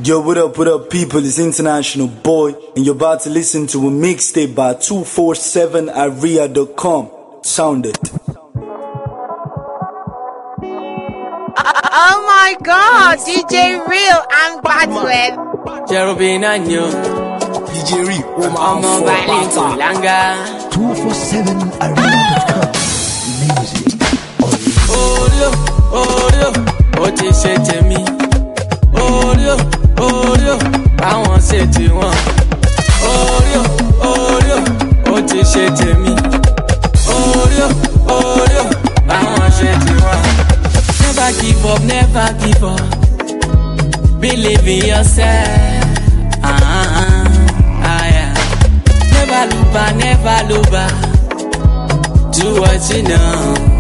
Yo, what up, people? It's International Boy, and you're about to listen to a mixtape by 247aria.com. Sound it. Oh my God, DJ Real and Badwell. Cherubin and you. DJ Real, Omo Balinto Langa. 247aria.com. Music. Orio, ó ti ṣe tèmi. Orio, báwọn ṣe ti wọn. Orio, ó ti ṣe tèmi. Orio, báwọn ṣe ti wọn. Never give up, never give up. Believe in yourself. Yeah. Never look back. Do what you know.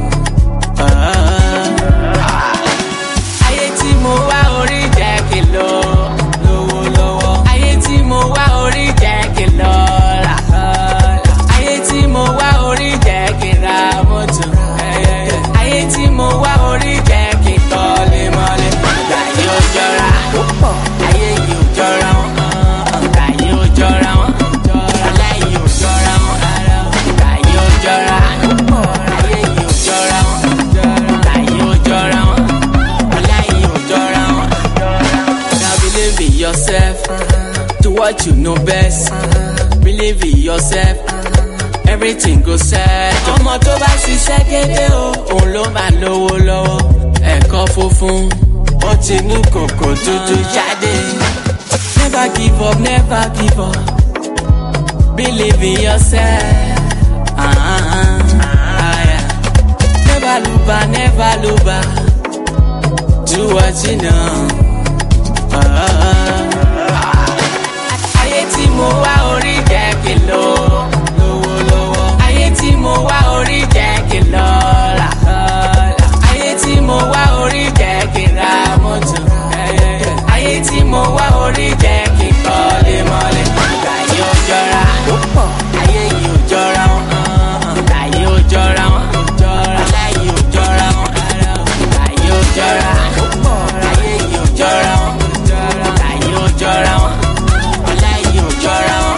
Ayé tí mo wá orí jẹ́ kí lọ lọ́wọ́. Ayé tí mo wá orí jẹ́ kí lọ là. Ayé tí mo wá orí jẹ́ kí ra mọ́tò. Ayé tí mo wá orí jẹ́ kí kọ́lé mọ́lé. Láyé ó jọra, ayé yìí ò jọra wọn. Láyé ó jọra wọn, láyé ò jọra wọn. Láyé ó jọra, ayé yìí ò jọra wọn. Láyé ó jọra wọn, láyé ò jọra wọn. Now believe in yourself, do what you know best. Believe in yourself, everything go set. Ọmọ tó bá ṣiṣẹ́ dédé o, òun ló máa lówó lọ́wọ́. Ẹ̀kọ́ funfun, ó ti ní kòkò dúdú jáde. Never give up, never give up. Believe in yourself. Yeah. Never look back. Do what you know. Ayé tí mo wá orí jẹ́ kí lọ lọ́wọ́. Ayé tí mo wá orí jẹ́ kí lọ là. Ayé tí mo wá orí jẹ́ kí ra mọ́tò. Ayé tí mo wá orí jẹ́ kí kọ́lé mọ́lé. Láyé ó jọra, ayé yìí ò jọra wọn. Láyé ó jọra wọn, láyé ò jọra wọn. Láyé ó jọra, ayé yìí ò jọra wọn. Láyé ó jọra wọn, láyé ò jọra wọn.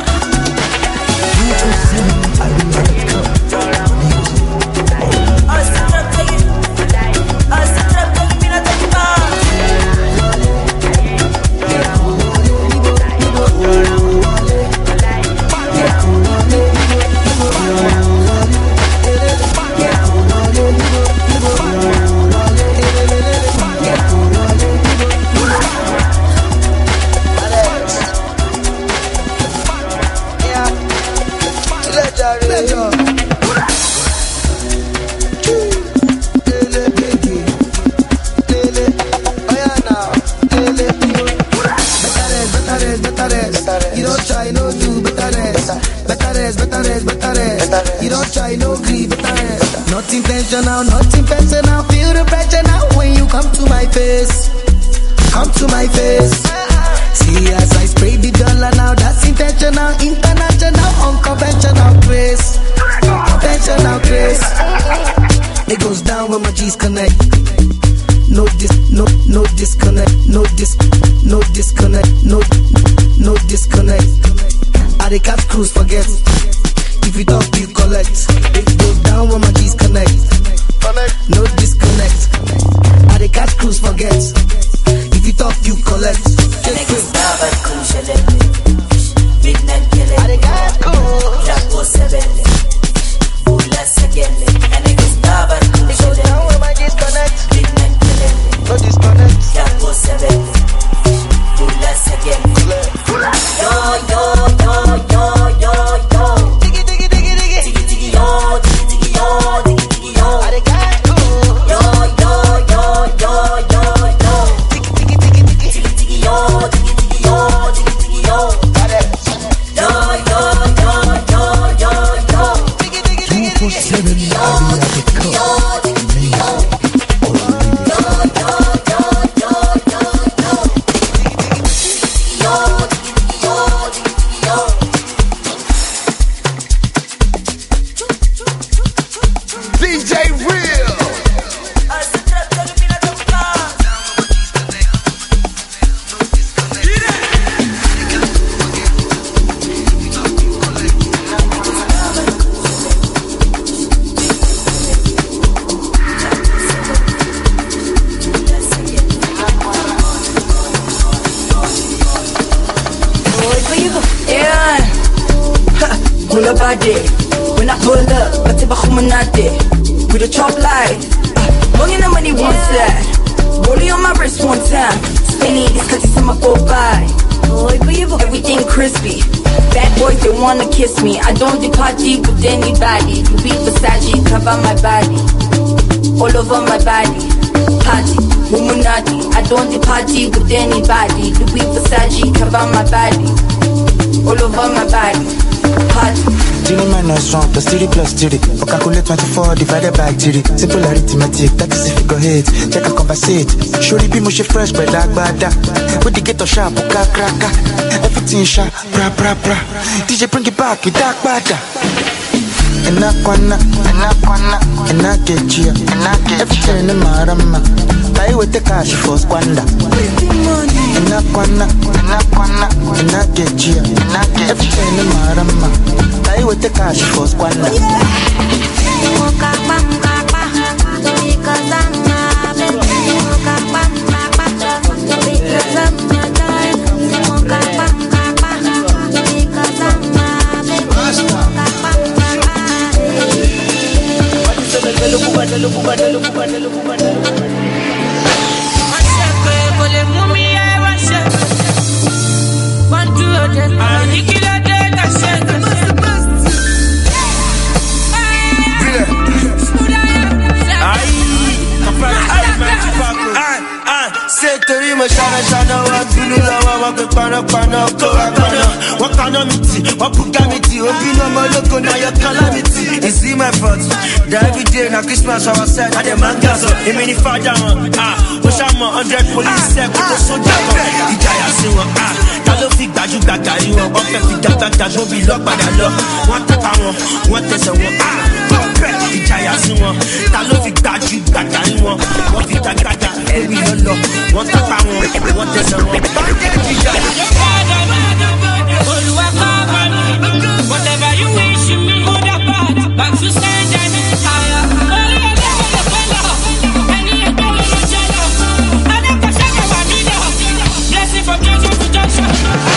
よ pull up by day. When I pull up, I take a humanate. With a chop light. Money no money one side. Rolling on my wrist one time. Spinning these cutties on my go by. Everything crispy. Bad boys, they wanna kiss me. I don't do party with anybody. Louis Versace, cover my body. All over my body. Party, Illuminati. I don't do party with anybody. Louis Versace, cover my body. All over my body. Party. 3 minus 1 plus 3 plus 3. Or calculate 24 divided by 3. Simple arithmetic, that is if you go hate. Check and conversate. Surely be mushy fresh, but like bada. With the ghetto sharp, cracker. Everything sharp, bra. DJ bring it back, you dark bada. And I get you. Everything in my rama. I will take cash for squander. And I get you. Everything in my rama. I will take cash for squander. It's my fault. Every day na Christmas our set and the man gas up. It mean if I down push am 100 police set with the soldier. Ijaya si won ta ló fi gbaju gbagari won o fe fi gbagba go bi lo pada lo. Wọ́n tapa wọn, wọ́n tẹsẹ̀ wọn Ijaya si won ta ló fi gbaju gbagari won o fi gbagba go bi lo. Wọ́n tapa wọn, wọ́n tẹsẹ̀ wọn. Whatever you wish me, good or bad, back to stand and higher. Blessing from junction to junction.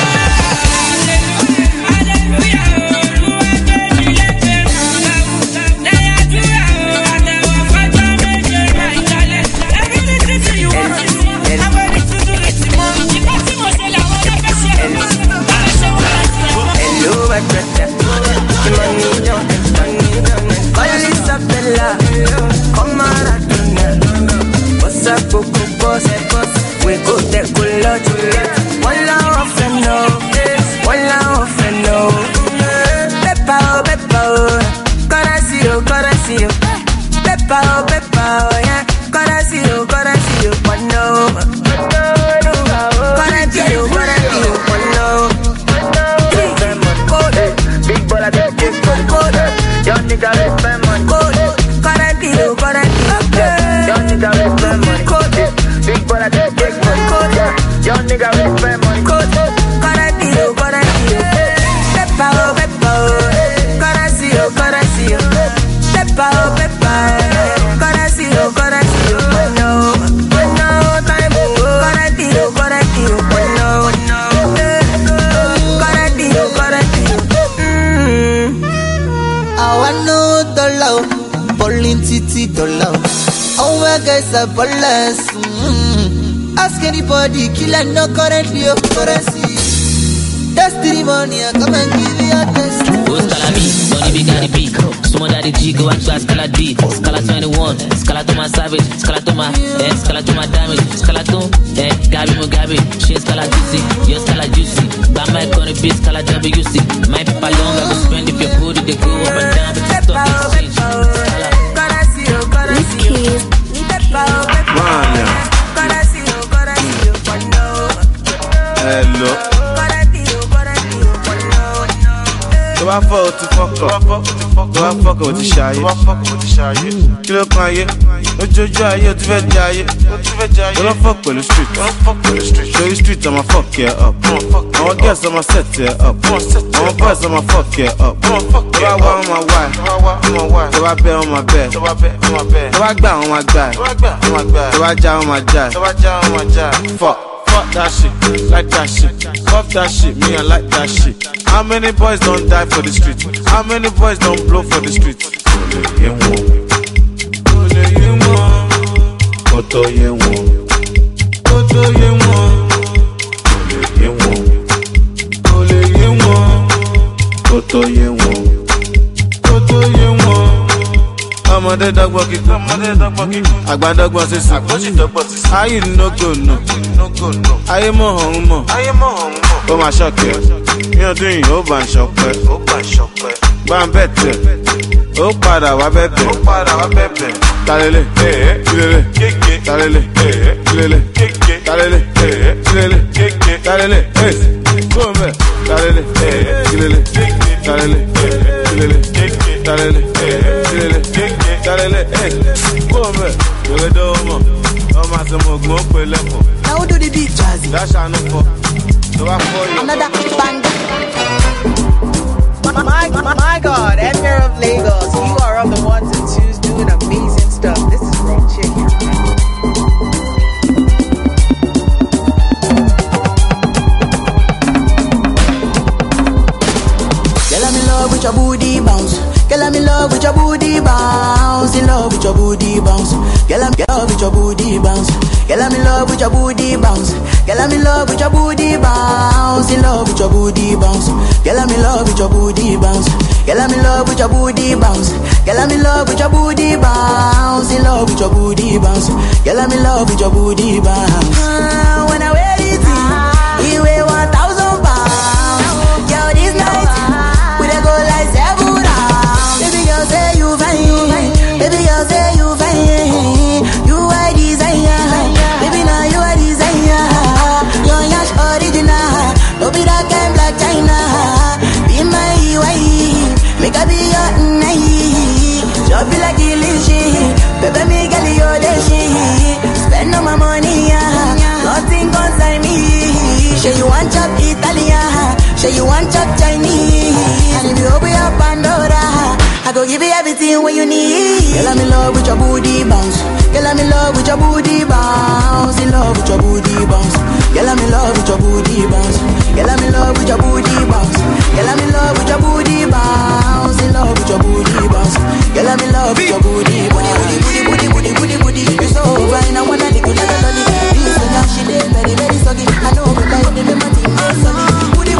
We go there, go Lord, one love and no, one love and no. Peppa, gotta see you. Peppa, yeah, gotta see you, one no. Gotta be you, one no. Big ball, I get big ball. Young nigga, let's spend money. Gotta be you, young nigga, let's spend money. Big ball, I get big money. Young nigga, let's spend money. Gotta be you. Peppa, gotta see you. Peppa, gotta see you. No time, gotta be you. Gotta be you. I want no dollar, bowling titi dollar. Oh my guys are ballers. Ask anybody, killer no currently your currency. Destiny money, I come and give you a test. Who's Scala B? Don't even got the beat. Someone that the G go and try Scala D. Scala 21, Scala to my savage, Scala to my Scala to my damage, Scala to Gabi Mugabe, she Scala juicy, you're Scala juicy. Bama gonna be Scala WC. My people long I go spend if your booty they go up and down, but the stuff is changed. Gotta see you. Hello. So I fuck to fuck up. So I fuck with the shy. Kilo kan ye. Ojoju aye tu fẹ́ jayé. Don't fuck with the street. Show you street I'ma fuck you up. I'ma guess I'ma set you up. I'ma bust I'ma fuck you up. So I want my wife. So I bet on my bed. So I gbà on my guy. So I ja on my jive. Fuck. that shit, like that shit. Fuck that shit, me I like that shit. How many boys don't die for the street? How many boys don't blow for the street? Koto ye won. Koto ye won. Ole ye won. Koto ye won. Koto ye won. Ọmọdé dọ́gbọ́n kíkún, àgbà dọ́gbọ́n sísè, ayé nógò nù, ayé mọ̀ ọ̀hún mọ̀, ó máa ṣọ̀kẹ́, ní ọdún yìí ó bá ń ṣọpẹ́, bá ń bẹ̀tẹ̀, ó padà wá bẹ̀bẹ̀, talele, kílele, talele, kílele, talele, kílele, talele, gómẹ̀, talele, kílele, talele, kílele, talele, kílele. Talele, come, you're the woman. I'm at the mug, now do the beat, Jazzy. That's how I know. So I for you. Another bang. My God, Emir of Lagos, you are on the ones and twos doing amazing stuff. This is Raw Chicken. Girl, I'm in love with your booty bounce. Girl, I'm in love with your booty bounce. In love with your booty bounce. Girl, I'm in love with your booty bounce. Girl, I'm in love with your booty bounce. Girl, I'm in love with your booty bounce. In love with your booty bounce. Girl, I'm in love with your booty bounce. Girl, I'm in love with your booty bounce. Girl, I'm in love with your booty bounce. In love with your booty bounce. Girl, I'm in love with your booty bounce. When I wear it, you weigh 1,000 pounds. Yo, this night we dey go like 7 rounds. Baby girl say you fine. Baby girl say you fine. You are desire. Baby now you are desire. Your yash original. Don't be that kind black China. Be my wife. Make I be your night. Just be like illusion. Baby me girl you the shit. Spend all my money. Nothing concern me. Say you want chop Italian. Say you want chop Chinese. And if you open up Pandora, I go give you everything what you need. Girl, I'm in love with your booty bounce. Girl, I'm in love with your booty bounce. In love with your booty bounce. Girl, I'm in love with your booty bounce. Girl, I'm in love with your booty bounce. Girl, I'm in love with your booty bounce. In love with your booty bounce. Girl, I'm in love with your booty booty. You're so fine, I wanna lick you like a lolly. You say that she did very, very soggy. I know me like the memory, my sonny. Booty.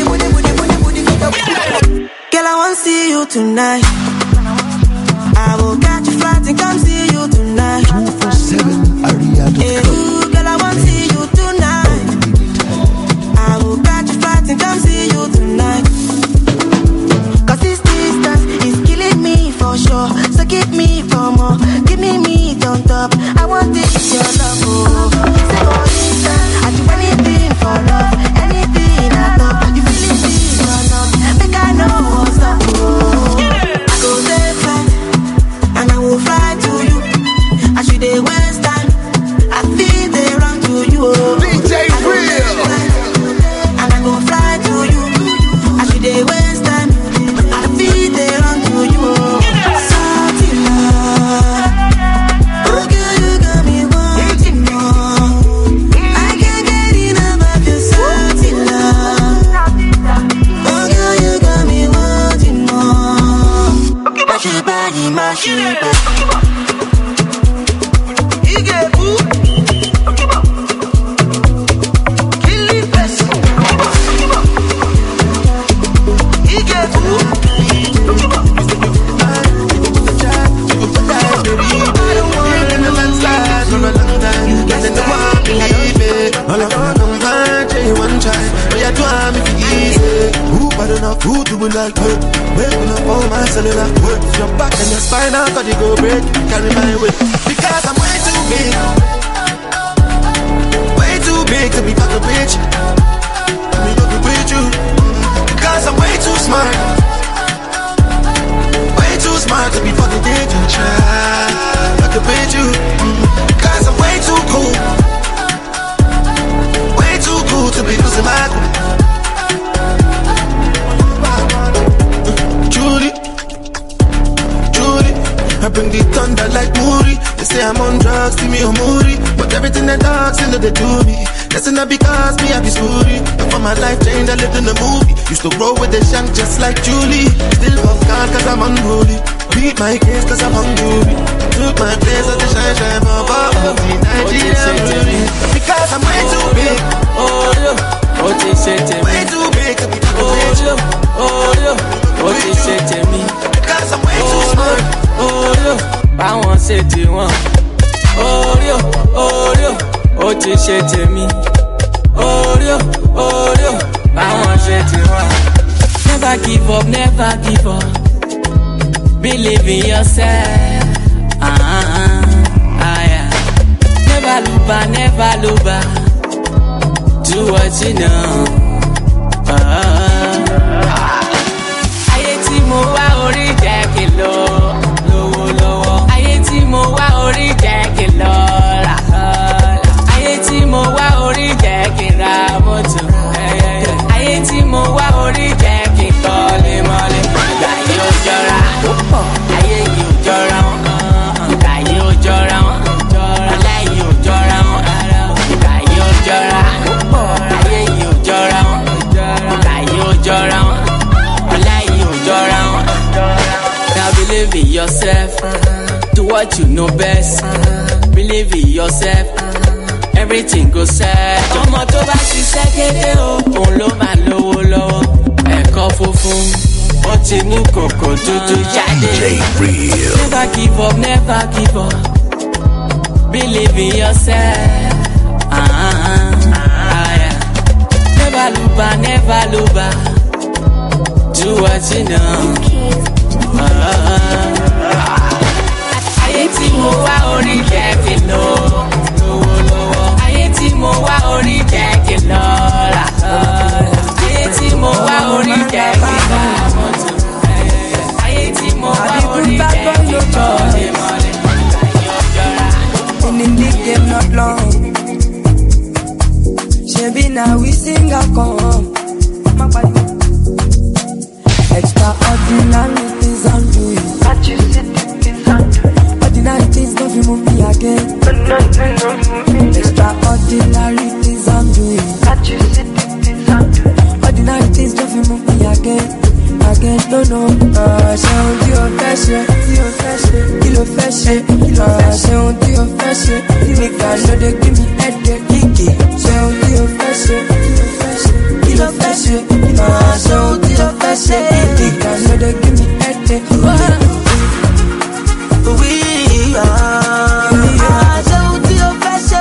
Girl, I wanna see you tonight. I will catch a flight and come see you tonight. 247 Aria.com. Girl, I wanna see you tonight. I will catch a flight and come see you tonight. Cause this distance is killing me for sure. So give me for more. Give me meat on top. I want this your love. Oh. Say for instance, I do anything for love. Anything at all. You feeling this or not? Make I know what's up. Oh. I go there flight and I will fly to you. I should they waste time. I feel they run to you. Oh. DJ Real. And I go fly to you. I should they waste time. I feel they run to you. Oh. Salty love. Oh girl, you got me wanting more. I can't get enough of your salty love. Oh girl, you got me wanting more. Mash your body, mash your body. You get boo. Kill it best. You get boo. I don't want in the landslide for a long time. You get the one, believe it. All I want, I'm fine, tell you one time. But you want me to easy. Who bad enough, who do we like her? Waking up all my cellular. Work your back and your spine, I got you go break. Carry my weight. Because I'm way too big. Way too big to be fucking bitch. I mean, looking with you. Because I'm way too smart. Way too smart to be fucking dead and try. Fucking with you. Because I'm way too cool. Way too cool to be losing my cool. Judy, I bring the thunder like Moody. They say I'm on drugs, give me a moody. But everything they talk, still they do me. Guessing that because me I be sorry. For my life change, I lived in a movie. Used to roll with the shank just like Julie. Still fuck God cause I'm unruly. Beat my case cause I'm hungry. Took my place at the shine for Nigeria. Because I'm way too big. Oh yo, way too big. Oh yo, me. Because I'm way too smart. Oh yo, I want say to one. Oh yo, me. Oh yo, I want say to one. Never give up, never give up. Believe in yourself. Yeah. Never look back. Do what you know. Ayé tí mo wá orí jẹ́ kí lọ lọ́wọ́. Ayé tí mo wá orí jẹ́ kí lọ rà. Ayé tí mo wá orí jẹ́ kí ra mọ́tò. Ayé tí mo wá orí jẹ́ kí kọ́lé mọ́lé. Ìgbà yóò jọra, ayé yóò jọra wọn. Ìgbà yóò jọra wọn, ọlá yóò jọra wọn. Ìgbà yóò jọra, ayé yóò jọra wọn. Ìgbà yóò jọra wọn, ọlá yóò jọra wọn. Now believe in yourself, do what you know best. Believe in yourself, everything go set. Ọmọ tó bá ṣiṣẹ́ kéde o, òun ló máa lówó lọ́wọ́. Ẹ̀kọ́ funfun, ó ti ní kòkò dúdú jáde. Never give up, never give up. Believe in yourself. Yeah. Never look back. Do what you know. Ayé tí mo wá orí jẹ́ kí lọ lọ́wọ́. Ayé tí mo wá orí jẹ́ kí lọ rà. Ayé tí mo wá orí jẹ́ kí ra mọ́tò. Ayé tí mo wá orí jẹ́ kí kọ́lé mọ́lé. In the game not long. Shebi now we sing a come. Extraordinary things I'm doing. Ordinary things don't move me again. Extraordinary things I'm doing. Ordinary things don't move me again. No. Ṣé ohun tí o fẹ́ ṣe, kí ló fẹ́ ṣe? Ṣé ohun tí o fẹ́ ṣe, nìkan ló dé gbé mi ẹ̀dẹ̀ kíkì. Ṣé ohun tí o fẹ́ ṣe, kí ló fẹ́ ṣe? Ṣé ohun tí o fẹ́ ṣe, nìkan ló dé gbé mi ẹ̀dẹ̀ kíkì. Ṣé ohun tí o fẹ́ ṣe?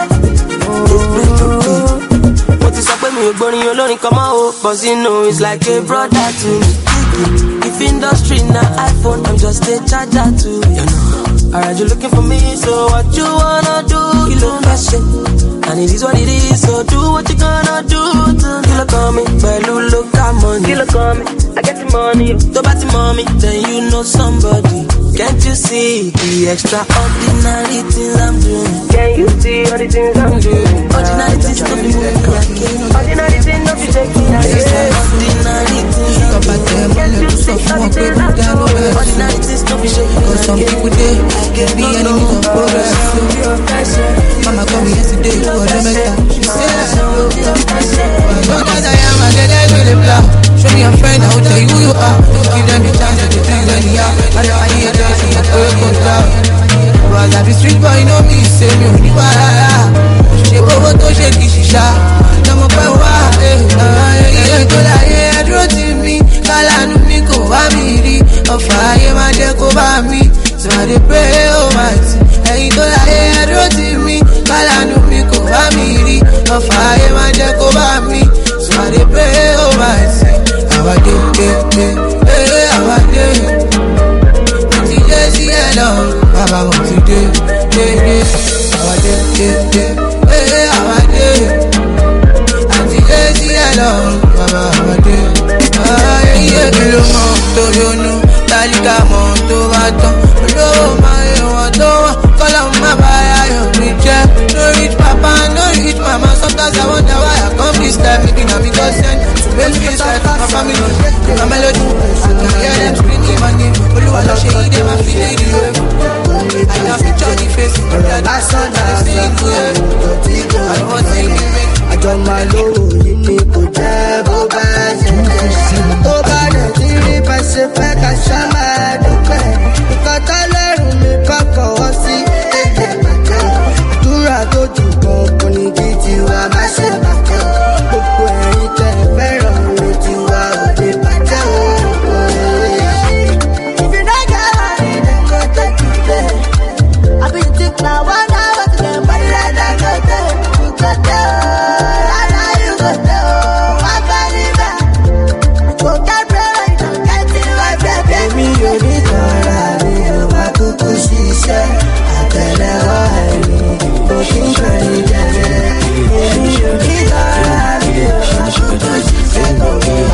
Mo ti sọ pé mi ò gbórin olórin kan mọ́ o, but you know it's like a brother to me. If industry na iPhone, I'm just a charger too, you know. Alright, you looking for me, so what you wanna do? Kilo fashion, and it is what it is, so do what you gonna do. Kilo coming, well, look at money. Kilo coming, I get the money. Talk about the mommy, then you know somebody. Can't you see the extraordinary things I'm doing? Can you see all the things I'm doing? Ordinary things don't be moving again. Ordinary things don't be shaking again. Extraordinary things I'm doing. Can't you see all the things I'm doing? Ordinary things don't be shaking again. Cause some people there can be enemy of progress. Mama called me yesterday, you are the better. She said I should go. But as I am, I get that really blow. Show me a friend, I will tell you who you are. Don't give them the chance to think when you are. I hear that she has to go down. But I be street boy, know me, say me only para. She go to shake shisha. No more power, to la ye dúró tì mí. Kálánú mi kò wá mi rí. Ọ̀fà ayé máa jẹ́ kó bá mi. So I dey pray, oh mighty. Ẹ̀yin tó la ye dúró tì mí. Kálánú mi kò wá mi rí. Ọ̀fà ayé máa jẹ́ kó bá mi. So I dey pray, oh mighty. Our day, our day. See hello, Baba wants to do, our day, our day. Auntie see hello, Baba our day. Yeah, kilo mo to yonu, talika mo to baton. Olówó máa yẹ wọ́n tó wọ́n, kọ́lá má bàa yọ mi jẹ́. No rich papa, no rich mama, sometimes I wonder why I come this time. Maybe na because send to make this life for my family. My melody, I can hear them screaming my name. Olúwa ló ṣe ìdè máa fi lé ìdí rẹ̀. I can picture the face of the dad. I don't want to see me. wa lówó yìí ni kò jẹ́ bó bá ṣe jẹ́. Tó bá dẹ̀ tí rí bá ṣe fẹ́ ká ṣá máa dúpẹ́. Nǹkan tọ́lọ́run mi kọ́kọ́ wọ́n sí ẹ̀jẹ̀ bàjẹ́. Àdúrà tó jù kan kò ní kí tiwa má ṣe bàjẹ́. Gbogbo ẹ̀yin tẹ̀ fẹ́ràn mi tiwa ò lè bàjẹ́ o. If you don't get money, then go take it there. I be thick now, 1 hour to get money, then I go there. You go there, I know you go there. I believe it. Go get bread, don't get it, my baby. Baby, you need to ride me, you my cuckoo, she said. I tell her why me, go keep ready, baby, you need to ride me, you my cuckoo, she said. Go keep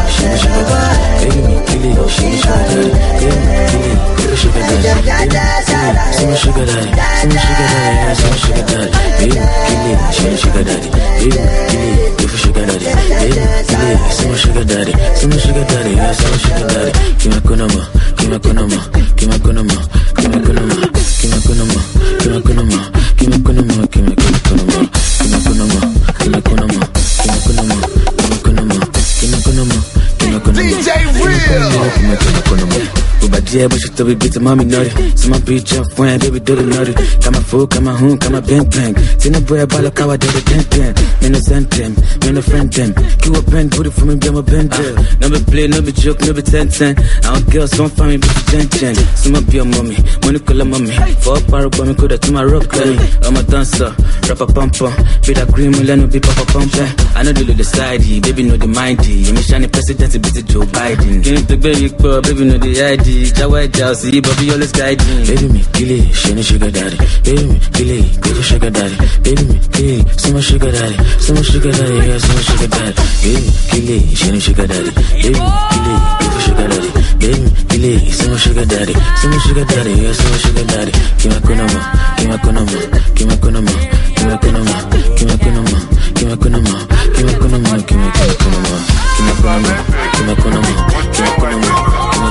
Yeah, but she still be beating mommy nutty. So my bitch up when baby do the nutty. Got my food, got my home, got my bang bang. Seen the boy about like how I did the dang dang. Man, no send them, man, no friend them. Keep a pen, put it for me, be my bender. No be play, no be joke, no be 10-10. I don't girl, so I'm fine, bitch, 10-10. So my be a mommy, money call a mommy. For a power, but me could have to my rock climb. I'm a dancer, rapper pumper. Be that green, me no be papa pumper. I know the little side, baby know the mindy. I'm a shiny president, it's Joe Biden. Can't the baby, baby know the ID. White house, Bobby always guiding. Baby me, kill it, she no sugar daddy. Baby me, kill it, give a sugar daddy. Baby me, kill it, so much sugar daddy. So much sugar daddy, yeah, so much sugar daddy. Baby me, kill it, she no sugar daddy. Baby me, kill it, give a sugar daddy. Baby me, kill it, so much sugar daddy. So much sugar daddy, yeah, so much sugar daddy. Give my kunama, give my kunama, give my kunama, give my kunama, give my kunama, give my kunama, give my kunama, give my kunama, give my kunama, give my kunama, give my kunama.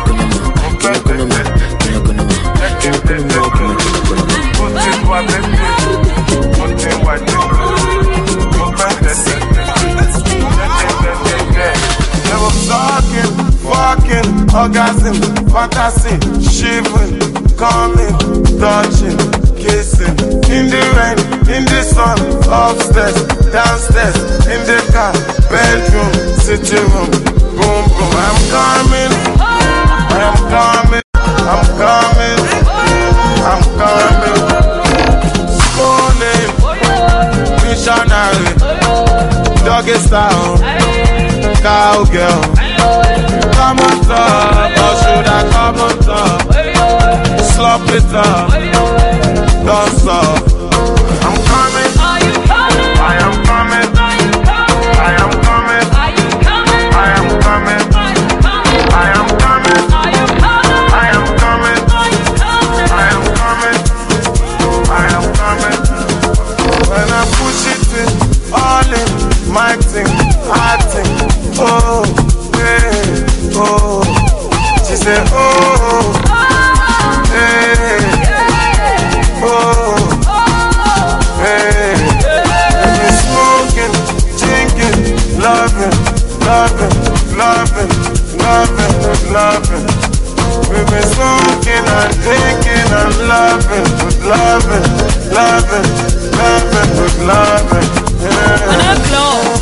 Orgasm, fantasy, shivering, coming, touching, kissing. In the rain, in the sun, upstairs, downstairs, in the car, bedroom, sitting room, boom, boom. I'm coming, I'm coming, I'm coming, I'm coming. Morning, missionary, doggy style, cowgirl. Come on top, or should I come on top? Slop it up, don't stop. I'm coming, are you coming? I am coming, are you coming? I am coming, are you coming? I am coming, I am coming, are you coming? I am coming, I am coming, I am coming. When I push it in, all in, my thing, acting, oh. Oh, she said, oh, hey, oh, hey. And we're smoking, drinking, loving, loving, loving, loving, loving. We've been smoking and drinking and loving, loving, loving, loving, loving. Yeah.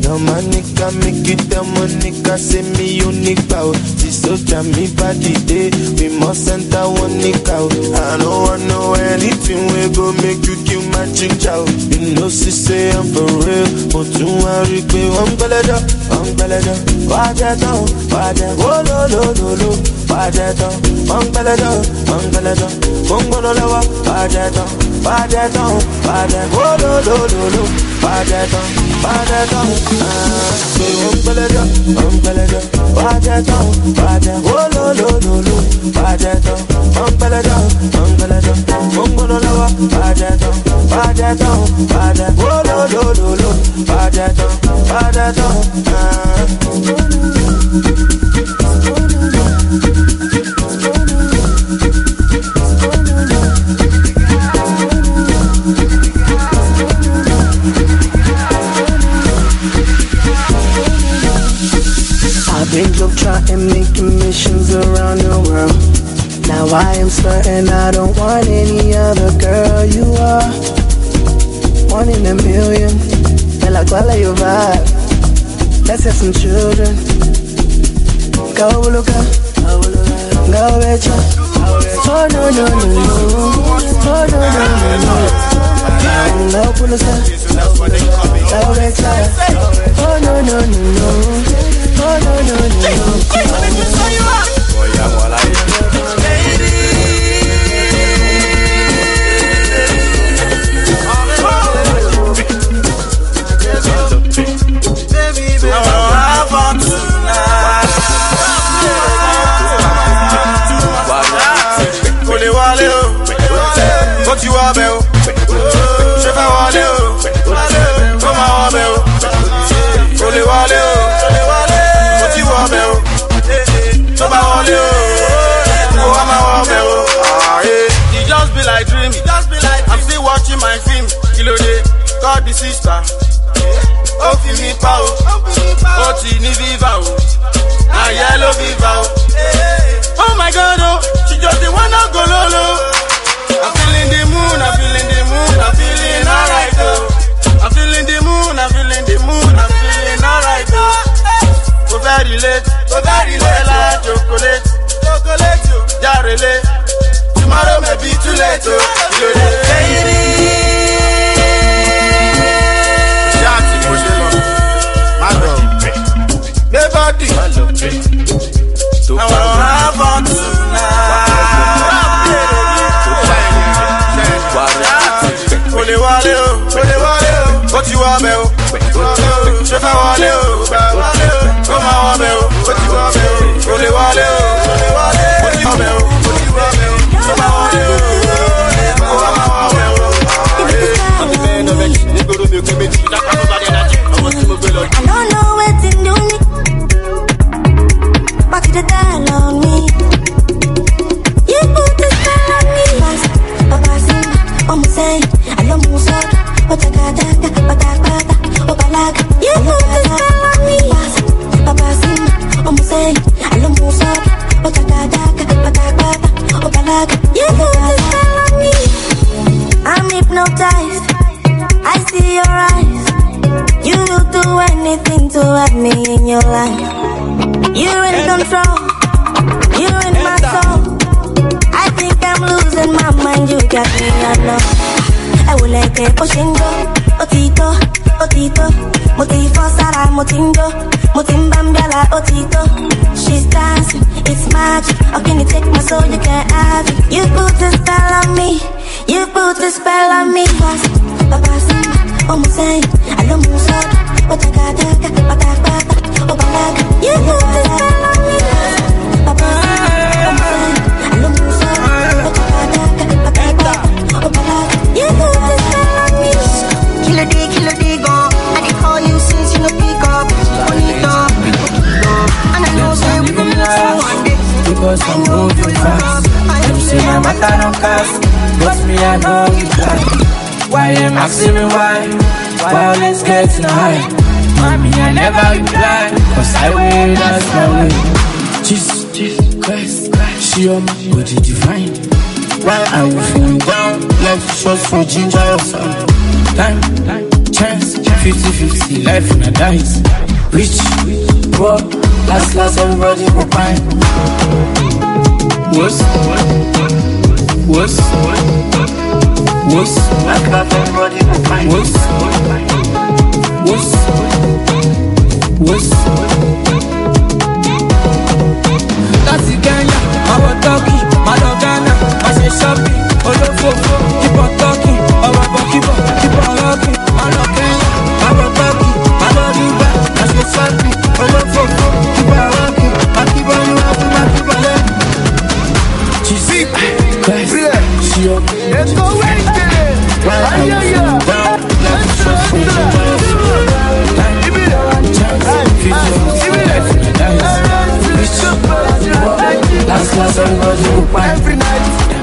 tell my nigga, make you tell my nigga, say me unique bow. This soldier me body day, we must enter one nigga. I don't want know anything we go make you kill my child. You know she say I'm for real, but you worry pé I'm belada. Why that oh lo lo lo lo. Why that I'm belada. Bongo lawa. Why that oh lo lo lo lo. Why that I'm belada. Why that oh lo lo lo lo. Why that I'm belada. Bongo lawa. Why that oh lo lo lo lo. Why that I've been joke trying making missions around the world. Now I am certain I don't want any other girl. You are one in a million. Me la cual you vibe. Let's have some children. Go look up, go becha. Oh no. Oh no. No pull us up. Go becha. Oh no. Oh no. Tu vois, ben oh, je vais aller oh, comment ben oh, on les voit les oh, tu vois ben oh, je vais aller oh, comment ben oh, it just be like dream, I'm still watching my film, kilo day, God the sister, oh fini pa oh, oh tini viva oh, na yellow viva oh, oh my God oh, she just the one that go lolo. I'm feeling the moon, I'm feeling alright though. I'm feeling the moon, I'm feeling alright though. Go very late, like chocolate, jarele. Tomorrow may be too late oh. Baby, Shanti Mojelo, my love, nobody. I wanna have fun tonight. Ole wale oh, what you want me oh, je fais wale oh, comment on me oh, what you want me oh, ole wale oh, what you want me oh, je fais wale oh, comment on me oh. I don't know what's in me, but you tell on me. You put the spell on me, Papa Simba, say. You put the spell on me. Papa Simba, say. You put the spell on me. I'm hypnotized. I see your eyes. You will do anything to have me in your life. You're in control. You're in my soul. I think I'm losing my mind. You got me, I know. I will let it poshingo, otito, motifo sara motindo, motimbambala otito. She's dancing, it's magic. How can you take my soul? You can't have it. You put a spell on me, you put a spell on me. Papa Simba, say, I don't move so. Otaka, pataka, obalaga. You put a spell on me, Papa Simba, say, I don't move so. Otaka, pataka, obalaga. You put a spell on me. Killer D, go. I did call you since you no pick up. Bonito, and I know say we gon' meet one day. Because I'm moving fast. Them say my matter don't cast, but me I know it back. Why them asking me why? Violence getting high. Mommy I never reply, cause I wait that's my way. Jesus Christ, she on my body divine. Why are you feeling down? Like shots for ginger or something? Time, chance, 50-50, life in a dice. Rich, poor, last everybody go fine. What's last everybody go fine. What's that's the Kenya, our talking, Madonna, I say shopping, Olofofo, keep on talking, keep on rocking, Madonna, our talking, Madonna, I say shopping, Olofofo, keep on rocking, keep on rocking, Cheesy, she okay, let's go away, every night,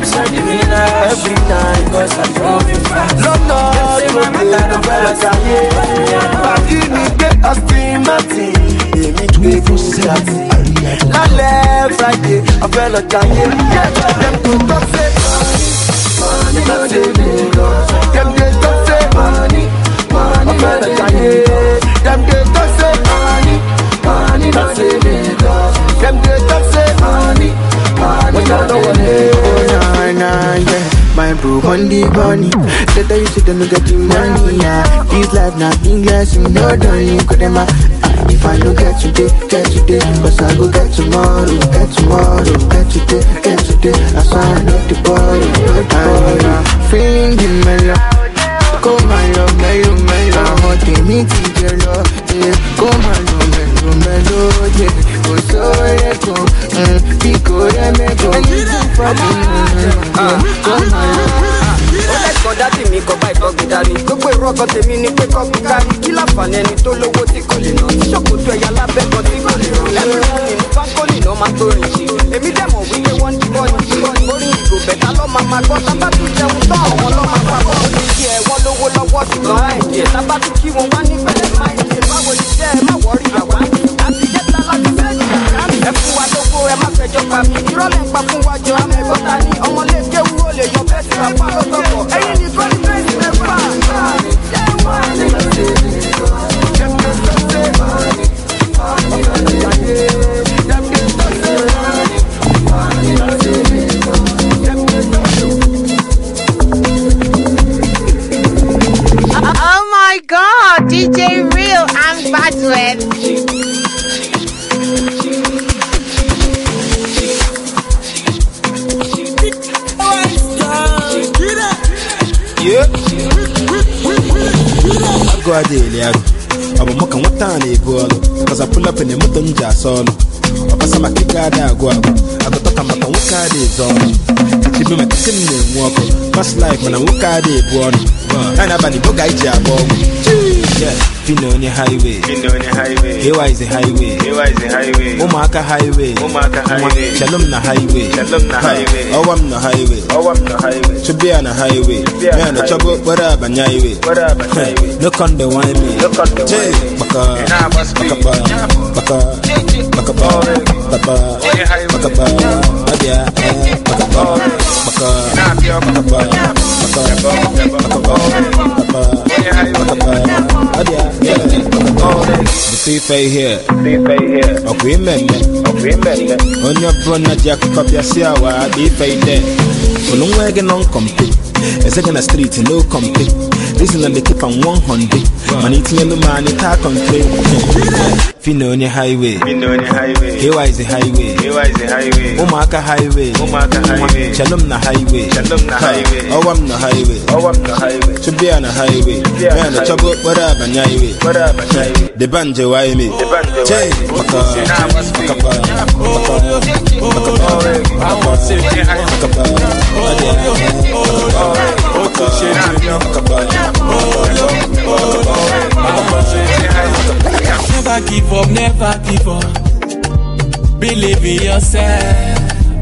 cause I'm moving fast. Friday, I fell a time. Them to talk say money, them they talk say money, I fell a time. Them they talk say money, them they talk say money. My bro on the bunny. Said that you should don't get the money, yeah. This life nothing less, you know don't you could them if I don't get today, cause I go get tomorrow, get today. That's why I love the bottle. Feeling the mellow. Come on, love, mellow. I want to meet you, love. Come on, love, mellow, yeah. Go so let go, because I make go. Come on. Kọjá tí mi kọ bá ìtọ́gbé dání gbogbo èrò ọkọ̀ tèmi ni pé kọ́kú kárí kí láǹfààní ẹni tó lówó tí kò lè ná tí ṣòkòtò ẹ̀yà lábẹ́ kan tí kò lè rán lẹ́nu rán nínú báńkólì náà máa tó rìn sí èmi dẹ̀mọ̀ wípé wọ́n ń jíbọ́ ní orí ìgò bẹ̀tà lọ́ máa gbọ́ tábà tún jẹun tán àwọn lọ́ máa pa bọ́ọ̀ ní kí ẹ wọ́n lówó lọ́wọ́ ṣùgbọ́n àìjẹ́ tábà tún kí wọn wá ní pẹ̀lẹ́ máa ń ṣe báwo ni jẹ́ ẹ má wọ́rí àwa àti jẹ́ta láti fẹ́ ẹ fún wa lówó ẹ má fẹjọ́ pa mí ìrọ̀lẹ́ ń pa fún wa jọ àmọ́ ẹ̀gbọ́n ta ni ọmọlé kéwú ó lè yọ bẹ́ẹ̀ sí apá lọ́tọ̀ọ̀tọ̀ ẹ̀yìn ní kọ́ni bẹ́ẹ̀ sí mẹ́fà. Oh my God, DJ Real and Badwet. Yeah. I go a daily. I'm a mock and what time they go. Cause I pull up in the mutton jar solo. I pass my kick out. I go. I go talk about what car is on. She be my kissing and walk. Fast life when I walk out the born. And I'm the book I jab. Yeah, Fino on the highway. Here is the highway. Omaka highway. Shalom na highway. Oh, I'm the highway. To be on a highway. Man, a trouble, what up, and highway. Look on the wine me. The thief here. Okay, men. On your brother, Jack, copy a siawa, the fade there. For no wagon on complete. A second street, no complete. Listen and they keep on 100. Man, it's in the man, it's a complete. Fino on the highway. Here is the highway. Omaka highway. Shalom na highway. Oh, I'm the highway. To be on a highway. Man, the trouble, what up, and highway. The banjo, why me? Jay, Never give up. Believe in yourself.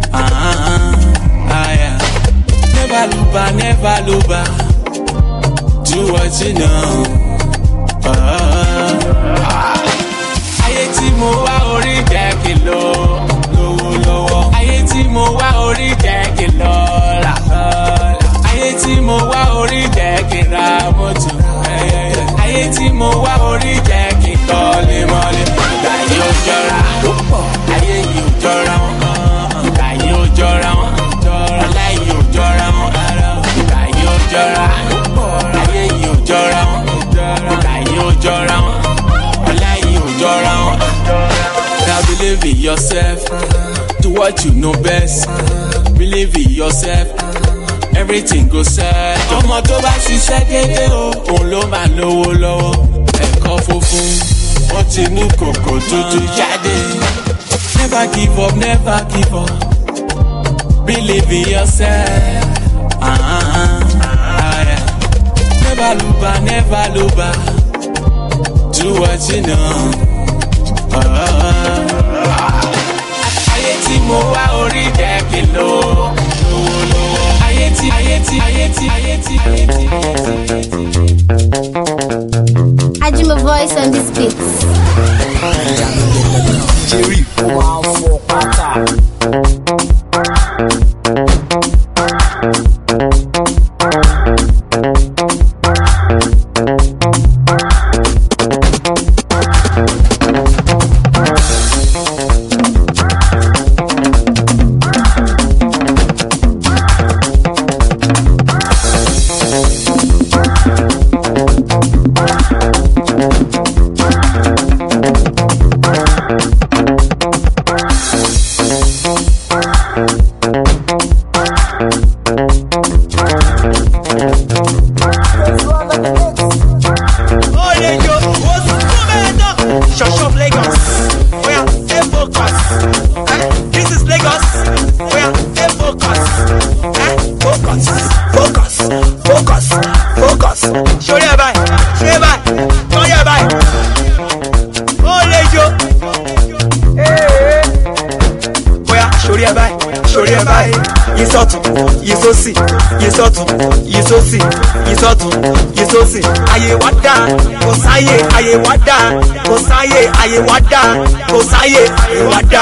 Yeah. Never look back. Do what you know. Ayé tí mo wá orí jẹ́ kí lọ lọ́wọ́. Ayé tí mo wá orí jẹ́ kí lọ là. Ayé tí mo wá orí jẹ́ kí ra mọ́tò. Ayé tí mo mo wá orí jẹ́ kí n kọ́lé mọ́lé. Ìgbà yóò jọra ayé yóò jọra wọn. Ìgbà yóò jọra wọn ọlá yóò jọra wọn. Ìgbà yóò jọra ayé yóò jọra wọn. Ìgbà yóò jọra wọn ọlá yóò jọra wọn. Now believe in yourself, do what you know best. Believe in yourself, everything go set. Ọmọ tó bá ṣiṣẹ́ dédé o, òun ló máa lówó lọ́wọ́. Ẹ̀kọ́ funfun, ó ti mú kòkò dúdú jáde. Never give up, never give up. Believe in yourself. Yeah. Never look back, never look back. Do what you know. Ayé tí mo wá orí jẹ́ kí n lò. Ayé tí. I do my voice on this beat. Jerry, wow, for pata. Ayé wá dá, kò sáyé, ayé wá dá, kò sáyé, ayé wá dá, kò sáyé, ayé wá dá.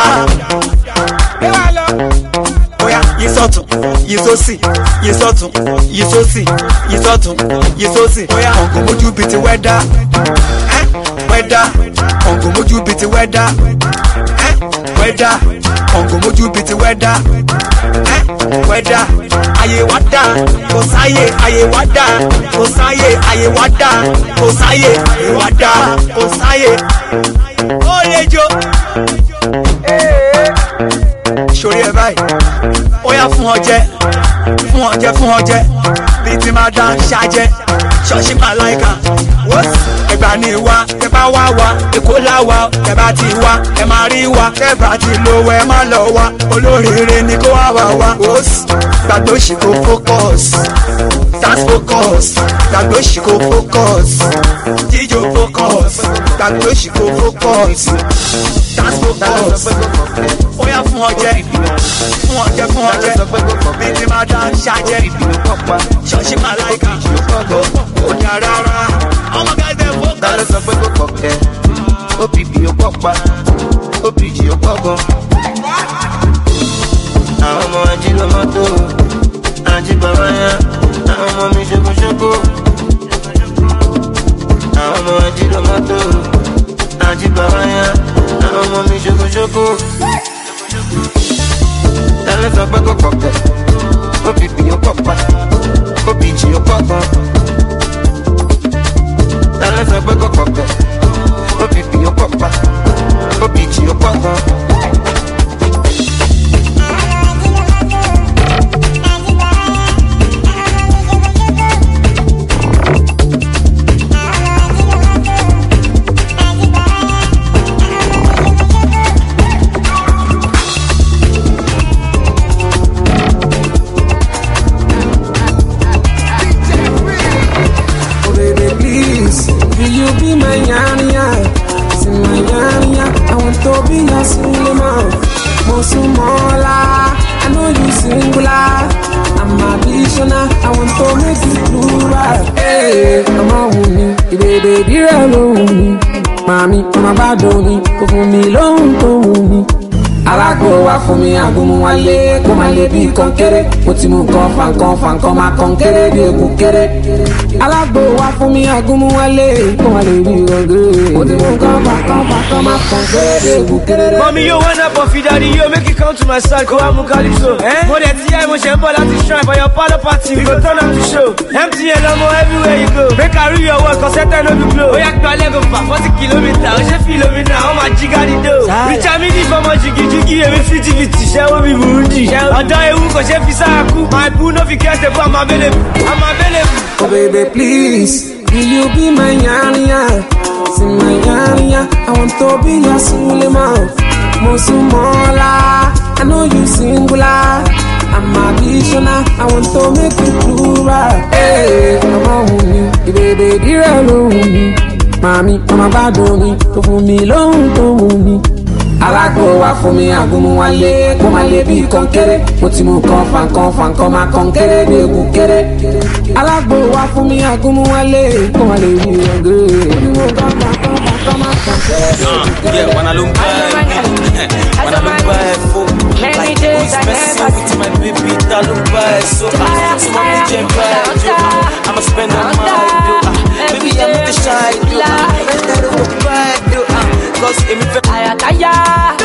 Oya, yí sọ́tún, yí sósì, yí sọ́tún, yí sósì, yí sọ́tún, yí sósì. Oya, ọ̀gùn mójú bíi ti wẹ́dá, wẹ́dá, ọ̀gùn mójú bíi ti wẹ́dá, wẹ́dá, ọ̀gùn mójú bíi ti wẹ́dá, wẹ́dá. Ayé wá dá, kò sáyé, ayé wá dá, kò sáyé, ayé wá dá, kò sáyé, ayé wá dá, kò sáyé. Ó lè jó. Sori ẹ báyìí, ó yá fún ọjẹ́, fún ọjẹ́, fún ọjẹ́, bíi ti máa dán ṣáájẹ́, ṣọ́ọ̀ṣì màláìka. Ẹgbà ní wa, tẹ bá wá wa, Èkó láwa, tẹ bá ti wá, ẹ máa rí wa, tẹ bá ti lówó ẹ má lọ wa, olóríire ni kó wá wá wá. Gbàgbé òṣì kò focus, dance focus, gbàgbé òṣì kò focus, jíjó focus, gbàgbé òṣì kò focus, dance focus. Ó yá fún ọjẹ́, fún ọjẹ́, fún ọjẹ́, bí ti máa dá ṣáájẹ́, ṣọ́ọ̀ṣì màláìka, ó dá rárá. Ọmọ gàdé focus. Dálẹ́ sọ pé kò kọ̀kẹ́, OPP ó pọ̀ pa, OPG ó pọ̀ gan. Àwọn ọmọ ajílọ mọ́tò, ajíbàbá yá, àwọn ọmọ mi ṣokòṣokò. Àwọn ọmọ ajílọ mọ́tò, ajíbàbá yá, àwọn ọmọ mi ṣokòṣokò. Dálẹ́ sọ pé kò kọ̀kẹ́, OPP ó pọ̀ pa, OPG ó pọ̀ gan. Dálẹ́ sọ pé kò kọ̀kẹ́, OPP ó pọ̀ pa, OPG ó pọ̀ gan. I know you singular. I'm a visioner. I want to make you plural. Hey, I'm a woman. Baby, you're a woman. Mommy, I'm a bad woman. Go for me, long to me. I alágbó wá fún mi àgúnmu wálé kó má lè bí kọ́ńkéré mo ti mú nǹkan fàǹkan má kọ́ńkéré bí egun kéré alágbó wá fún mi àgúnmu wálé kó má lè bí kọ́ńkéré mo ti mú nǹkan fàǹkan má kọ́ńkéré bí egun kéré. Mommy, you wanna puffy daddy, yo, make it come to my side, go out Calypso. More than TI, mo ṣe ń bọ̀ láti shrine, but your father party, we go turn up the show. MTN, Lomo, everywhere you go. Make I read your work, cause that time no be blow. Oya gba Lego fa 40 kilometers, o ṣe filomena, o ma jiga di do. Rich Amidi for my jigi, emi fiti, ṣe wo bi burundi. Ọ̀dọ́ ewu kò ṣe fi sára kú. My boo no fi kẹ́sẹ̀ fún I'm available. Oh baby, please, will you be my yanya? Sing my yanya, I want to be your Suleiman. Mosumola, I know you singular. I'm a visioner, I want to make you plural. Hey, I'm a homie, baby, dear homie. Mami, I'm a bad homie, to for me long to homie. Alágbó wá fún mi àgúnmu wálé kó má lè bí kọ́ńkéré mo ti mú nǹkan fàǹkan má kọ́ńkéré bí egun kéré alágbó wá fún mi àgúnmu wálé kó má lè bí kọ́ńkéré mo ti mú nǹkan fàǹkan má kọ́ńkéré bí egun kéré. Yeah, when I look back, like who's messing with my baby, that look back, so I'm the back, I'ma spend all my baby, I'm with the shy, that look back, cause if you Ayataya,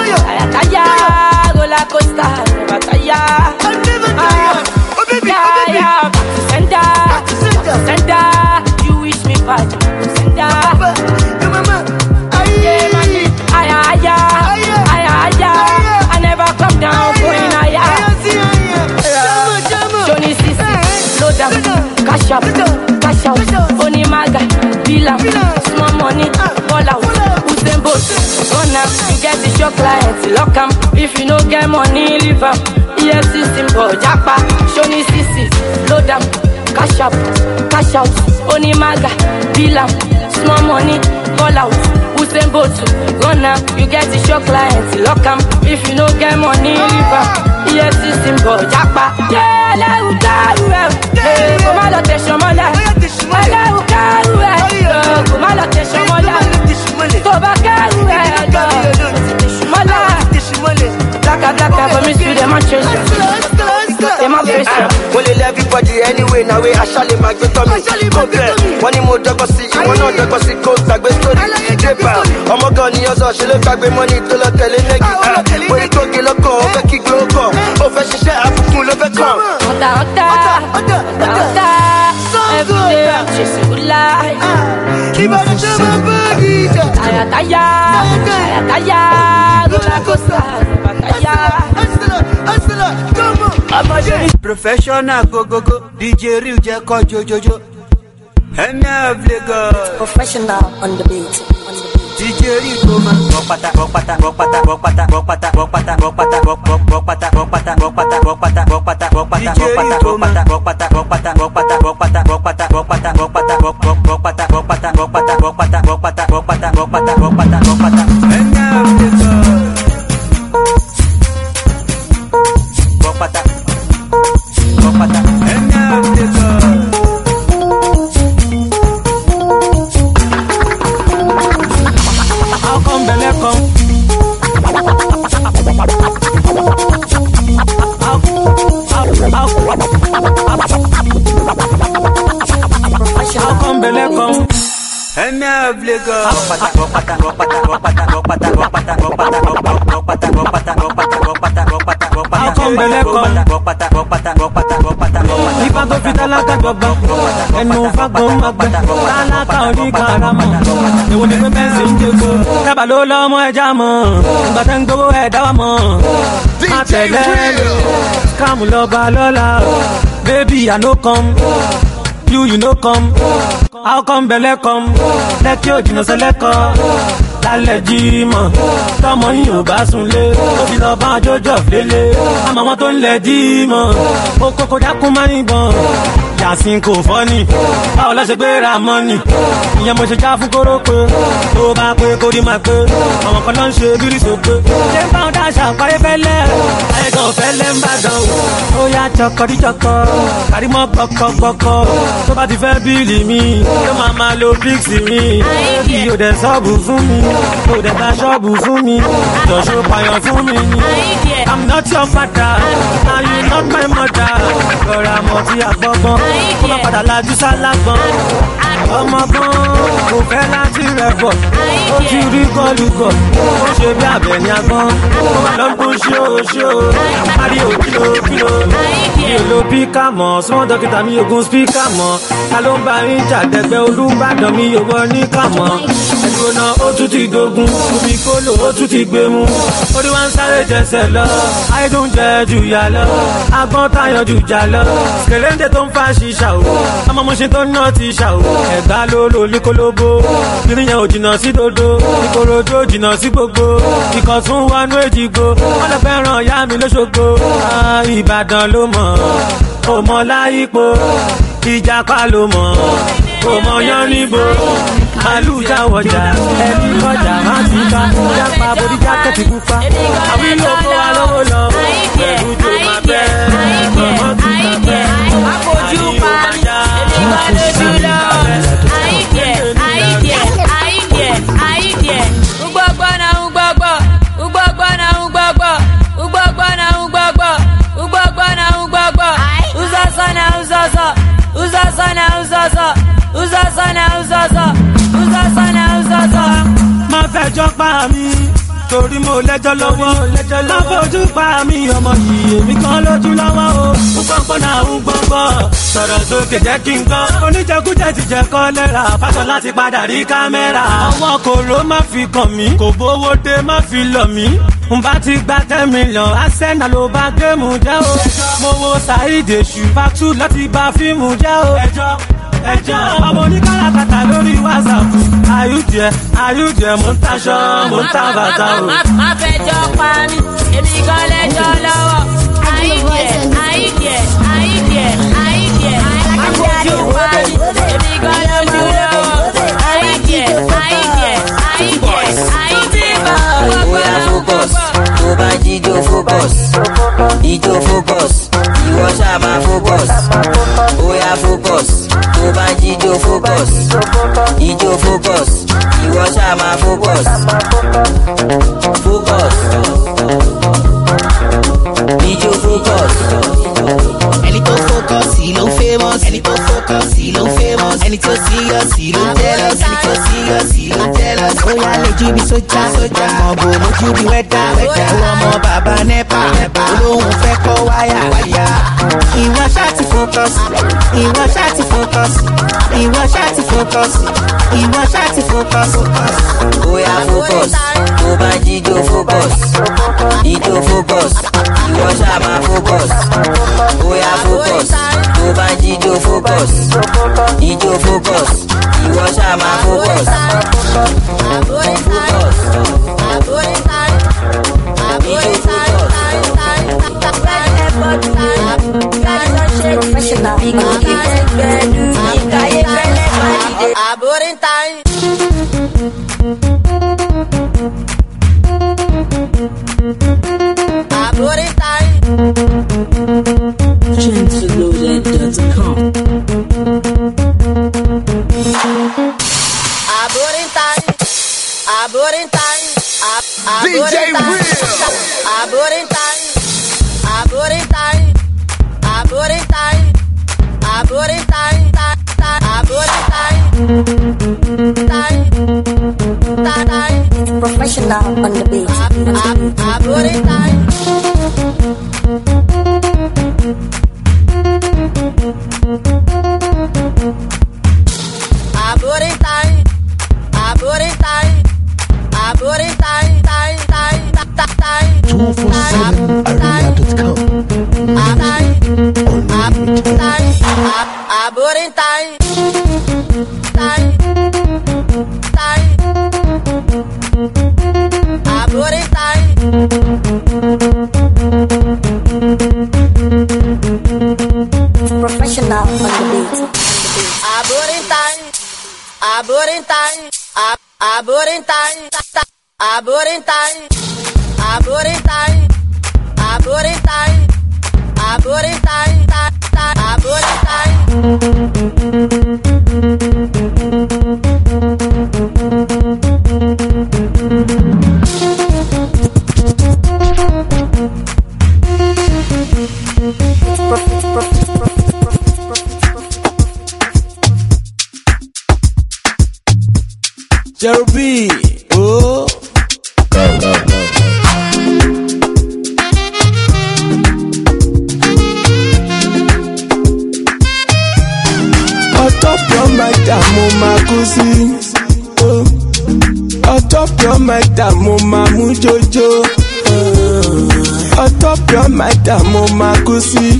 roller coaster, never tire. Oh baby, sender, you wish me bad, sender. I never come down, going higher. Johnny Sisi, slow down, cash out, Oni Maga, Bilam, small money, ball out, Usain Bolt, run up, you get the shock clients, lock 'em. If you no get money, leave 'em. EFC symbol, Japa, Johnny Sisi, slow down, cash out, Oni Maga, Bilam, small money, ball out, Usain Bolt, run up, you get the shock clients, lock 'em. If you no get money, leave 'em. EFC symbol, Japa, yeah, let you go, hey, come on, let's show my life. Well, everybody anyway, now we actually make the tummy. Compare, one more deposit, one other deposit, go back with story. I'm a gun, you're so she look back with money to look at it. When you go get a call, over kick local, over she share up full of a come. Every day I'm chasing good life. Keep on the body. Ayataya, roller coaster, Professional go DJ Real Jeko Jojo NF Lagos Professional on the beat DJ Real go man Baby, I no come, you no come. How come belle come? Let you dino seleko. Lálẹ́ jímọ̀ tọmọ yín ò bá sunlé ó fi lọ bá jọjọ flélé àmọ́ wọn tó ń lẹ̀ dímọ̀ ó kókó dákún má níbọn yàsín kò fọ́nì báwo lọ́ ṣe gbé ra mọ́nì ìyẹn mo ṣe já fún kórópè tó bá pé kó rí máa pé àwọn kan ló ń ṣe bírí sópé ṣé ń bá wọn dáṣà parí fẹ́lẹ́ ayẹ̀gàn fẹ́lẹ́ ń bàdàn ó yá jọkọ̀díjọkọ̀ kárímọ́ gbọ̀kọ̀gbọ̀kọ̀ tó bá ti fẹ́ bíìlì mi ló máa lo bíìsì mi bí o dẹ̀ sọ́ọ̀bù fún mi, kò dẹ̀ ta ṣọ́ọ̀bù fún mi, ìjọ̀ṣọ́ payọ̀ fún mi ni. I'm not your father, and you not my mother. Rọra mọ̀ tí a gbọ́gbọ́n, kó má padà lajú sálágbọ́n. Ọmọ gan kò fẹ́ láti rẹ̀ bọ̀, ó ti rí gọ́lùgọ̀, ó ṣe bí abẹ̀ní agbọ́n. Lọ́gbọ́n ṣó, Mario kìlò. Mi ò lo píkà mọ̀, súnmọ́ dókítà mi ogun spíkà mọ̀. Ta ló ń bá yín jà dẹ̀gbẹ́ Olúbàdàn mi ò wọ ní kàmọ́. Ẹ̀dùn náà ó tún ti dogun, omi kólò ó tún ti gbé mu. Orí wa ń sáré jẹsẹ̀ lọ, àìdùn jẹ jù yà lọ. Agbọ́n tayọ̀ jù jà lọ, kèléńdé tó ń fa ṣíṣà o. Ọmọ mo ṣe tó ń ná ti ṣà o. Ẹ̀gbá ló lò líkólóbó, ìrìn yẹn ò jìnnà sí dodo. Ìkòròdú ò jìnnà sí gbogbo, Ìkọ̀tún wọnú Èjìgbò. Wọ́n lọ fẹ́ràn ìyá mi lóṣogbo. Ìbàdàn ló mọ̀, ò mọ̀ láyípo. Ìjàpá ló mọ̀, ò mọ̀ yán níbo. Màálù jáwọ̀jà, ẹni kọjá máa ti ká. Jápa borí jákẹ́tì pupa, àwí ló kó wa lọ́wọ́ lọ. Pẹ̀lú tó máa bẹ́, ọmọ tó máa bẹ́. Àfojú pa mi, èmi kọ́ lójú lọ. Àìdíẹ̀. Ugbọ́gbọ́ na ugbọ́gbọ́. Uzaza. Má fẹjọ́ pa mí, torí mo lẹ́jọ́ lọ́wọ́. Má fojú pa mí, ọmọ yìí èmi kan lójú lọ́wọ́ o. Ugbọ́gbọ́ na ugbọ́gbọ́, sọ̀rọ̀ sókè jẹ́ kí n gbọ́. Oníjẹkújẹ ti jẹ kọ́lẹ́rà, fásọ láti padà rí kámẹ́rà. Ọwọ́ kòró má fi kàn mí, kò bówó dé má fi lọ̀ mí. N bá ti gba 10 million, Arsenal ló bá géèmù jẹ́ o. Mo wo Saheed Èṣù, Fatu láti bá fíìmù jẹ́ o. Ẹjọ́ ọmọ oníkàràkàtà lórí WhatsApp. Ayúdẹ mo ń taṣọ, mo ń ta bàtà o. Má fẹjọ́ pa mí, èmi kan lẹ́jọ́ lọ́wọ́. Àìdíẹ̀. Má fojú pa mí, èmi kan lójú lọ́wọ́. Àìdíẹ̀. Oya focus, tó bá jíjó focus, ijó focus, ìwọ ṣáà máa focus. Oya focus, tó bá jíjó focus, ijó focus, ìwọ ṣáà máa focus. Focus, ijó focus. Ẹni tó focus ló ń famous, ẹni tó focus ló ń famous, ẹni tó serious ló ń jealous, ẹni tó serious ló ń jealous. Oya lójú bí sójà, ọmọ bò lójú bí wẹ́dà, ọmọ bàbá nẹ́pà, olóhùn fẹ́ kọ́ wáyà. Ìwọ ṣáà ti focus, ìwọ ṣáà ti focus, ìwọ ṣáà ti focus, ìwọ ṣáà ti focus. Oya focus, tó bá jíjó focus, ijó focus, ìwọ ṣáà máa focus. Oya focus, tó bá jíjó focus, ijó focus, ìwọ ṣáà máa focus. DJ Real. Professional on the beat. Professional on the beat. Jerry, oh. Atop your mic, mo ma kusi. Atop your mic, mo ma mu jojo. Atop your mic, mo ma kusi.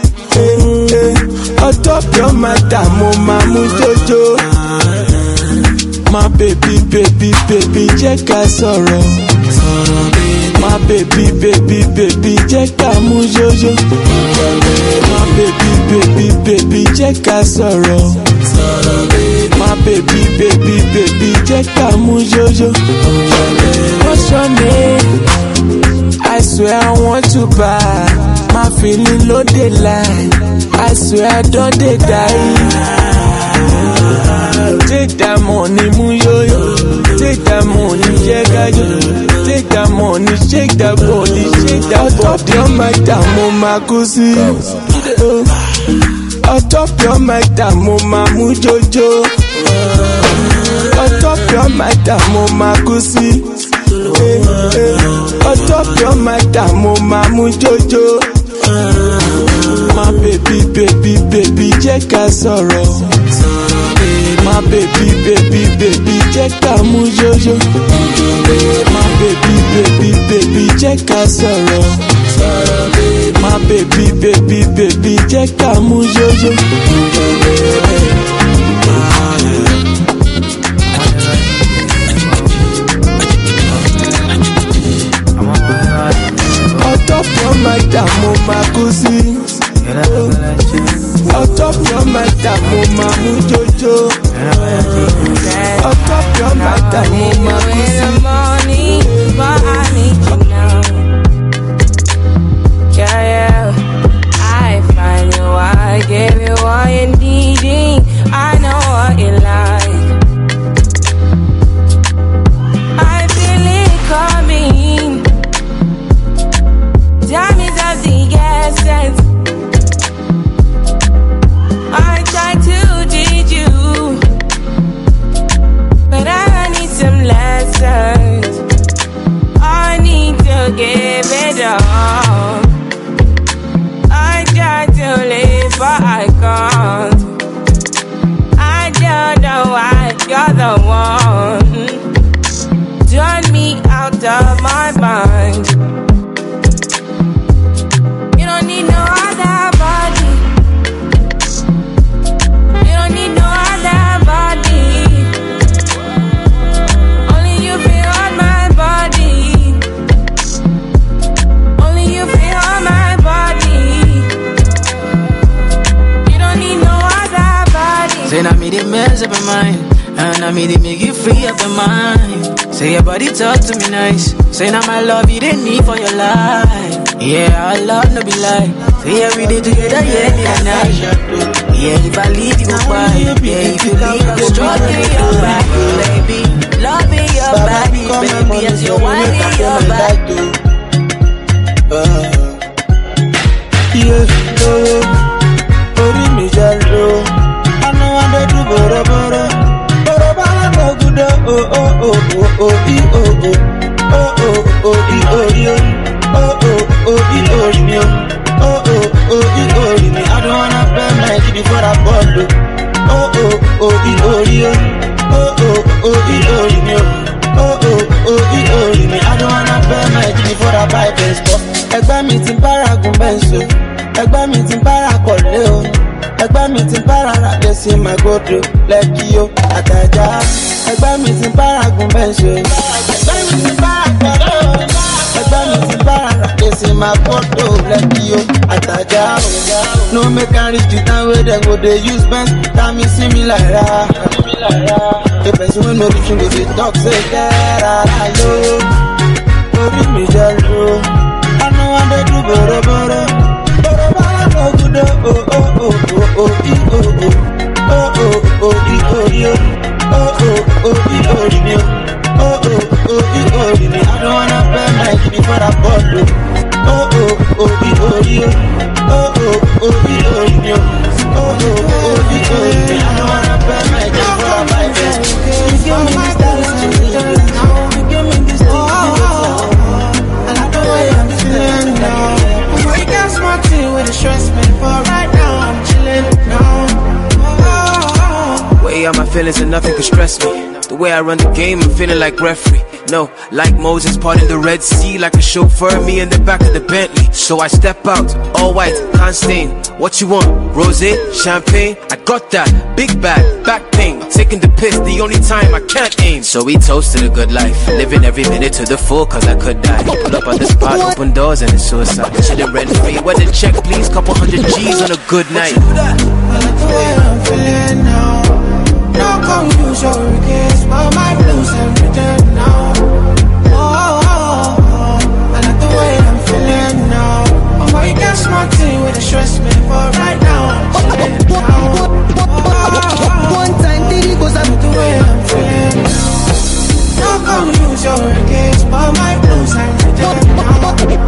Atop your mic, mo ma mu jojo. My baby, baby, baby, jẹ́ ká sọ̀rọ̀. My baby, baby, baby, jẹ́ ká mú jojo. My baby, baby, baby, jẹ́ ká sọ̀rọ̀. My baby, baby, baby, jẹ́ ká mú jojo. What's your name? I swear I want to buy. My feeling no dey lie. I swear I don't dey die. Take that money, muyoyo. Take that money, jegayo. Take that money, shake that body, shake that body. Atop your mic, mo ma kusi. Atop your mic, mo ma mu jojo. Atop your mic, mo ma kusi. Atop your mic, mo ma mu jojo. My baby, baby, baby, jẹ́ ká sọ̀rọ̀. My baby, baby, baby, jẹ́ ká mú jojo. My baby, baby, baby, jẹ́ ká sọ̀rọ̀. My baby, baby, baby, jẹ́ ká mú jojo. Atop your mic, mo ma kusi. Atop your mic, mo ma mu jojo. Atop your mic, mo ma kusi. But I need you now. Yeah, yeah. I find you, I gave you all you needing. I know what you like. I feel it coming. Time is of the essence. I tried to teach you, but I need some lessons. I need to give it up. I try to live, but I can't. I don't know why you're the one. Turn me out of my mind. You don't need no other body. You don't need no other body. Only you feel on my body. Only you feel on my body. You don't need no other body. Say now me the mess up my mind, and I me the make you free up your mind. Say your body talk to me nice. Say now my love you didn't need for your life. Yeah, our love no be lie. Say every day together, yeah, day and night. Yeah, if I leave you goodbye. Yeah, if you leave, I'm stroking your body, baby. Loving your body, baby, as you want in your body. Yeah, ori mi jalo. I know I'm the do boro boro. Boro boro no good. Oh oh oh oh oh oh oh oh oh oh oh oh. Oh oh oh oh me oh oh oh oh me I don't wanna burn like it before I ball. Oh oh oh oh oh oh oh me oh oh oh me I don't wanna burn like it before I buy this stuff. Ẹgbẹ́ mi ti bára gun bẹ́ńsì, ẹgbẹ́ mi ti bára kọ̀lé o, ẹgbẹ́ mi ti bára ràdé sí Magodo, Lẹ́kì o, Àtàjà. Ẹgbẹ́ mi ti bára gun bẹ́ńsì, ẹgbẹ́ mi ti bára kọ̀lé o. Ẹgbẹ́ mi ti bára ràdé sí Magodo, Lẹ́kì o, Àtàjà. No make am reach the time wey dem go dey use Benz, tell me see me like that. The person wey no reach go dey talk say get out of orí mi jẹ́ ló. I know I dey do boro boro. Boro boro no good oh oh oh oh oh oh oh oh oh oh oh oh oh oh oh oh oh oh oh and nothing could stress me. The way I run the game, I'm feeling like referee. No, like Moses parting the Red Sea, like a chauffeur, me in the back of the Bentley. So I step out, all white, can't stain. What you want? Rosé, champagne? I got that. Big bag, back pain. Taking the piss, the only time I can't aim. So we toasted a good life, living every minute to the full, cause I could die. Pull up on the spot, open doors and it's suicide. Chillin' rent free, where the check please, couple $100 G's on a good night. I like the way I'm feeling now. No come use your regrets, but my blues everything now. I like the way I'm feeling now. Oh my, you got smart thing with the stress me for right now. One time did it goes up the way I'm feeling now. No come use your regrets, but my blues everything now.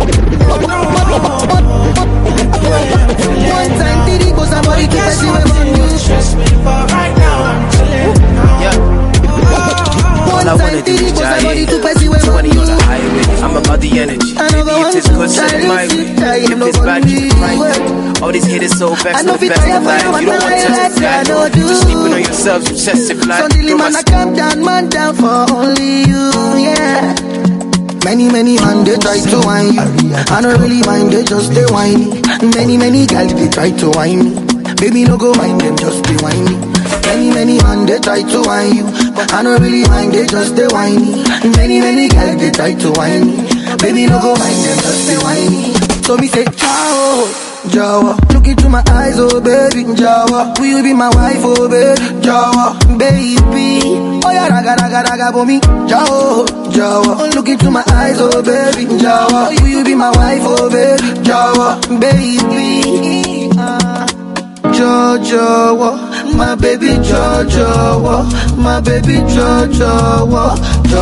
One time did it goes up, but you can't see where you stress me for right now. I'm chilling now. All I wanna do is jive, 20 on the highway. I'm about the energy. Maybe if it's good, send it my way. If it's bad, keep it right. All these haters so vexed, no best of life. You don't want to test that. Just sleeping on yourselves, obsessive life. Suddenly man, I calm down, man down for only you, yeah. Many man, they try to whine you. I don't really mind, they just they whiny. Many girls, they try to whine me. Baby, no go mind them, just be whiny. Many man, they try to whine you. But I don't really mind, they just they whiny. Many girls, they try to whine me. Baby, no go mind them, just be whiny. So me say, ciao, Jawa. Look into my eyes, oh baby, Jawa. Will you be my wife, oh baby, Jawa, baby. Oh yeah, raga for me, Jawa. Look into my eyes, oh baby, Jawa. Will you be my wife, oh baby, Jawa, baby. Jawa, my baby, Jawa, my baby, Jawa.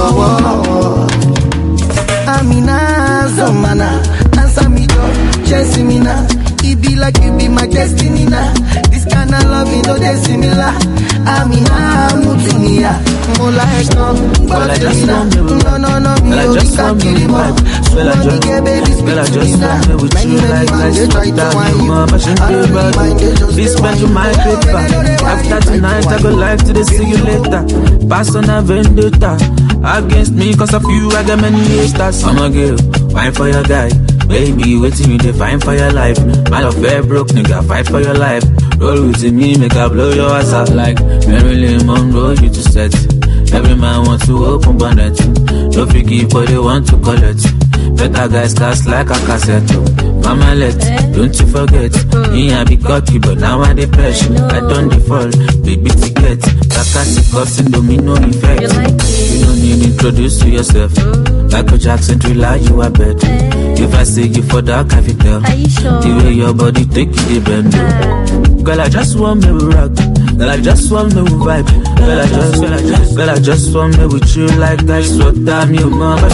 Amina, Zomana, answer me, chase me now. It be like you be my destiny now. This kind of love, you know, they're similar. Amina, Mutunia, more like no, Well, I just want me with no, Well, I just want me with vibe. Well, I just want me with you like this. That you mama, passion paper. This spend you my paper. After tonight, I go live to the see you later. Pass on a vendetta against me, cause of you, I got many haters. I'm a girl, wine for your guy. Baby, waiting you define for your life. My love fair broke, nigga, fight for your life. Roll with me, make I blow your ass out like Marilyn Monroe, you to set. Every man wants to open bonnet. No figgy, but they want to collect. Better guys cast like a cassette. Mama let, don't you forget. Me I be cocky, but now I dey pressure. I don't default, baby ticket. Kakasi cups in domino effect. You don't need to introduce to yourself. Michael Jackson thriller, you are bet. If I say you for that, I can tell. The way your body take it, they bend. Girl, I just want me with rock. Girl, I just want me with vibe. Girl, I just want me with you like that. So damn you, mama,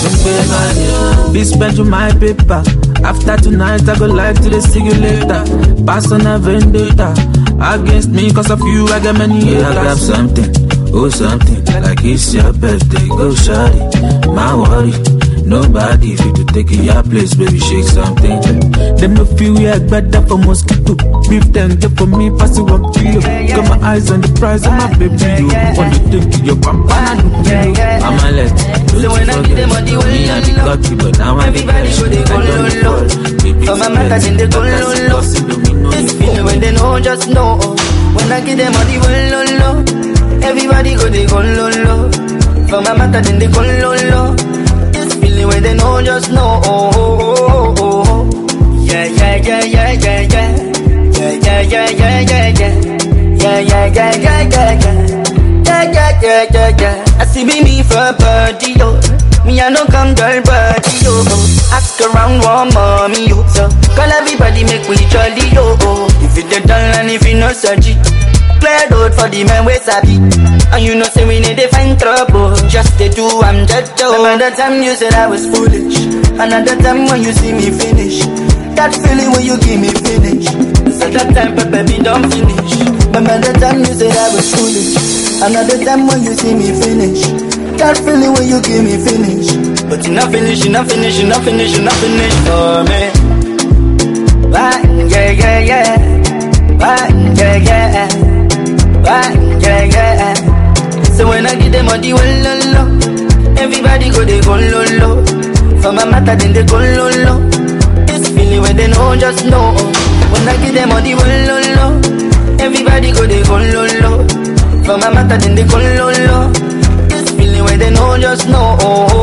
be spent to my paper. After tonight, I go live to the see you later. Pass on a vendetta against me, cause of you, I got many haters. I grab something, oh something, like it's your birthday, go shawty, my worry. Nobody if you to take in your place, baby, shake something. Them no feel we are better for mosquito. Beef then get for me, pass it 1 kilo. Got my eyes on the prize of my baby. You want to take your pampa and do I'm a let. So when I give them all the way, me I be cocky, but now I be cash. I don't fall. For my matters in the go low. This feeling when they know, just know. When I give them all the way low. Everybody go they go low. For my matters in the go low. When they know, just know. Yeah. I see me for a party, yo. Me I no come girl party, yo. Ask around one mommy, yo. So call everybody, make we jolly, yo. If you the dull and if you no surgery, clear road for the man with sabi. And you know say we need to find trouble. Just to do I'm just joke. Another time you said I was foolish. Another time when you see me finish. That feeling when you give me finish. So that time baby don't finish. Another time you said I was foolish. Another time when you see me finish. That feeling when you give me finish. But you not finish for me. Yeah. So when I give them all the well, lo, everybody go they go low, low. For my matter, then they go low, low. This feeling when they know, just know. When I give them all the well, lo, everybody go they go low, low. For my matter, then they go low, low. This feeling when they know, just know.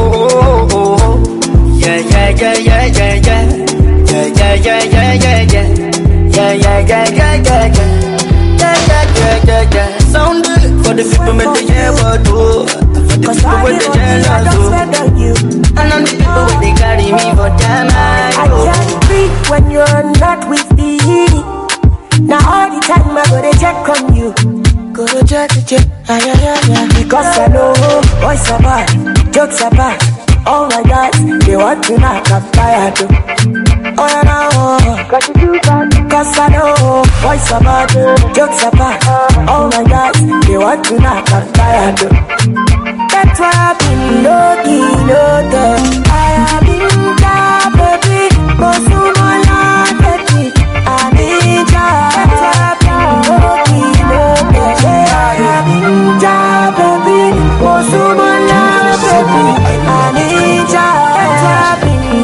Yeah, yeah, yeah, yeah, yeah, yeah. Yeah, yeah, yeah, yeah, yeah, yeah. Yeah, yeah, yeah, yeah, yeah, yeah. Yeah, yeah, yeah, yeah, yeah. Sound good for the people when they hear what do. For the people when they jealous do. And on the people when they carry me for time. I can't breathe when you're not with me. Now all the time I go to check on you. Go to check, because I know boys are bad, jokes are bad. All my guys, they want to knock up fire too. Oh yeah, no, cause you do that. Cause I know boys are bad, jokes are bad. All my guys, they want to knock up fire too. That's why I've been lucky, lucky. I have been that baby, but soon I'll not baby. I need ya. That's why I've been lucky, lucky. I have been that baby, but soon I'll not baby. I need ya. That's why I've been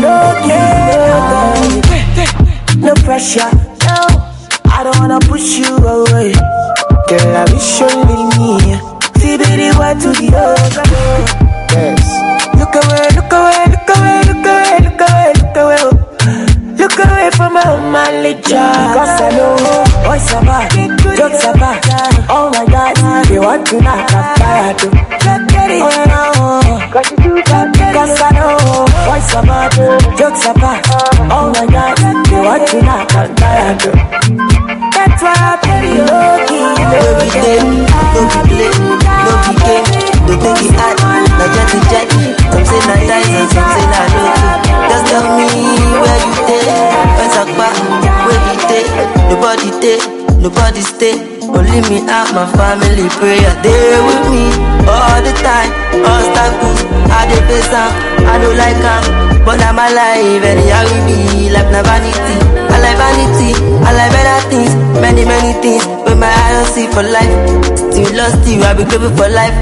lucky, lucky. No pressure, no. I don't wanna push you away. Girl, I wish you leave me. See, baby, what to the other? Yes. Look away, look away, look away, look away, look away, look away. Look away from my licha. Because I know boys are bad, jokes are bad. Oh my God, they want to knock up fire too. Oh no, because I know boys are bad, jokes are bad. Oh my God, they want to knock up fire too. That's why I play lucky. Don't be dead, don't be play, don't be gay, don't take it hard. Now just the jet, some say not die, some say not low. Just tell me where you stay, where's a bar, where you stay. Nobody stay, nobody stay. Only me and my family pray. They with me all the time, obstacles. I dey face them, I don't like them, but I'm alive and I will be like na vanity. I like vanity, I like better things, many things. With my eyes see for life, still lost you, I be grateful for life.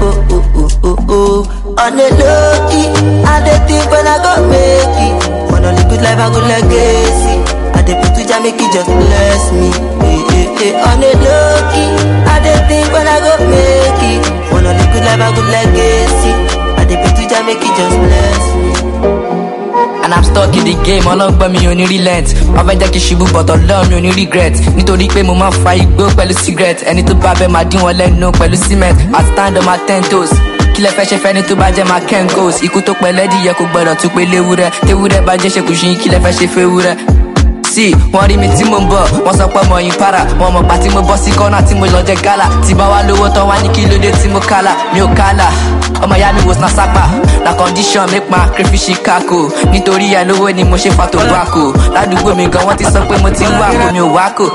On the low key, I dey think when I go make it. Wanna live good life, I go legacy. I dey put to Jah make it just bless me. On the low key, I dey think when I go make it. Wanna live good life, I go legacy. I dey put to Jah make it just bless me. And I'm stuck in the game, ọlọ́gbọ́n mi ò ní relent. Wọ́n fẹ́ jẹ́ kí ṣubú but ọlọ́run mi ò ní regret. Nítorí pé mo máa ń fa igbó pẹ̀lú cigarette. Ẹni tó bá bẹ́ máa dín wọn lẹ́nu pẹ̀lú cement. I stand on my 10 toes. Kí lẹ fẹ́ ṣe fẹ́ni tó bá jẹ́ máa ken goals. Ikú tó pẹ́ lẹ́dìyẹ kò gbọ́dọ̀ tún pé léwúrẹ́. Téwúrẹ́ bá jẹ́ ṣekú ṣin kí lẹ fẹ́ ṣe féwúrẹ́. Sí, wọ́n rí mi tí mo ń bọ̀, wọ́n sọ pé ọmọ yìí para. Wọ́n mọ̀ pa tí mo bọ́ sí kọ́nà tí mo lọ jẹ gálà. Tí bá wá lówó tán wá ní kí ló dé tí mo kálà. Mi ò kálà, ọmọ ìyá mi wò sàn sápà. Na condition make my crayfish kako. Nítorí ẹ lówó ni mo ṣe fa tobacco. Ládùúgbò mi gan wọ́n ti sọ pé mo ti ń wá kó mi ò wá kó.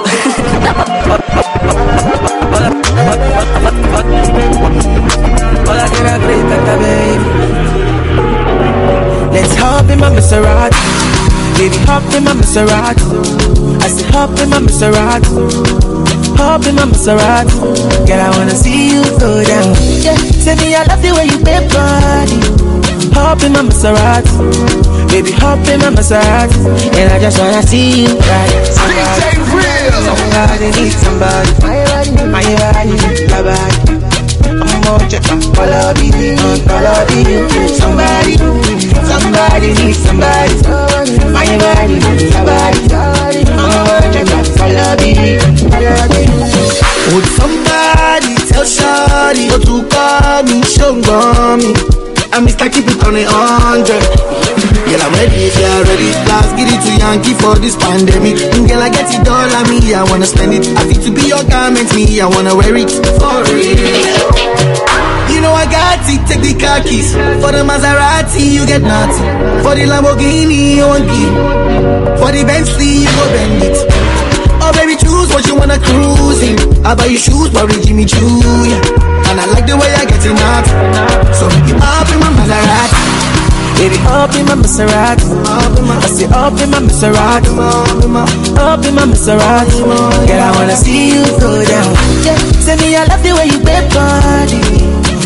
Let's hop in my Maserati. Baby, hop in my Maserati. I said hop in my Maserati. Hop in my Maserati. Girl, I wanna see you go down. Yeah, say me I love the way you bend body. Hop in my Maserati. Baby, hop in my Maserati. And I just wanna see you ride. Somebody needs somebody. My body, your body. I'm more check my follow you. Somebody needs somebody. My body, your body. I'm more check my follow you. Would somebody tell Shawty not to call me, show me? I'm Mr. Keep it on 100. Girl, I'm ready if you're ready. Let's get it to Yankee for this pandemic. Girl, I get it all on me, I wanna spend it. I feel to be your garment, me, I wanna wear it for real. You know I got it, take the car keys. For the Maserati, you get nothing. For the Lamborghini, you won't give. For the Bentley, you go bend it. Oh baby, choose what you wanna cruise in. I buy you shoes, probably Jimmy Choo, yeah. And I like the way I get it out. So make it up in my Maserati. Baby, up in my Maserati. I say up in my Maserati. Up in my Maserati. Girl, I wanna see you go down. Yeah, say me I love the way you bend body.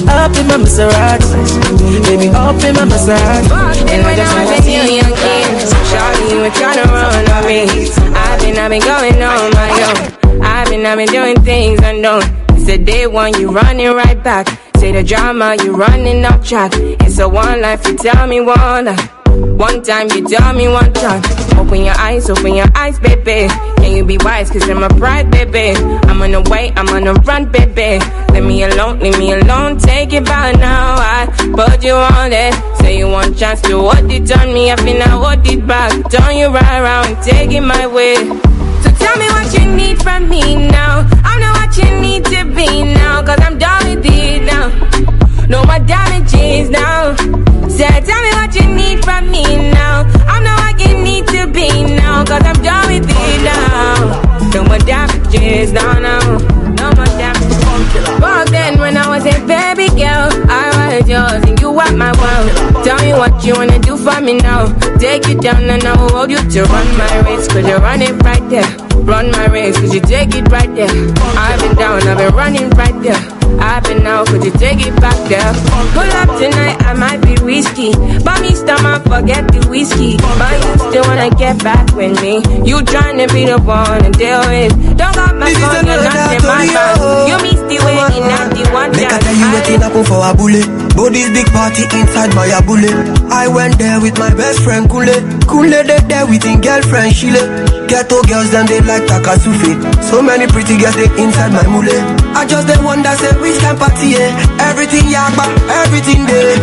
Up in my Maserati, baby, up in my Maserati. And when I was a young kid, shawty, you were tryna run on me. I've been going on my own. I've been doing things unknown. It's the day one, you running right back. Say the drama, you running off track. It's a one life, you tell me one life. One time, you tell me one time. Open your eyes, baby. Can you be wise, cause I'm a pride, baby. I'm on the way, I'm on the run, baby. Leave me alone, take it by now. I put you on it. Say you want chance to hold it on me. I feel I hold it back. Turn you right around, take it my way. So tell me what you need from me now. I know what you need to be now, cause I'm done with it now. No more damages now. Say, tell me what you need from me now. I know what you need to be now, cause I'm done with it now. No more damages, no more damages. Back then when I was a baby girl, I was yours and you were my world. Tell me what you wanna do for me now. Take you down and I'll hold you to run my race, cause you're running right there. Run my race, cause you take it right there. I've been down, I've been running right there. I've been out, could you take it back there? Pull up tonight, I might be risky. But me stomach, forget the whiskey. But you still wanna get back with me. You tryna be the one to deal with. Don't got my phone, you're not in my phone. You missed the way, in not the one Make I tell you waiting happen for a bullet. Body's big party inside my bullet. I went there with my best friend Kule. Kule they there with his girlfriend Shile. Ghetto girls them they like Takasufi. So many pretty girls they inside my mule. I just they wonder say which can party everything yagba, everything there.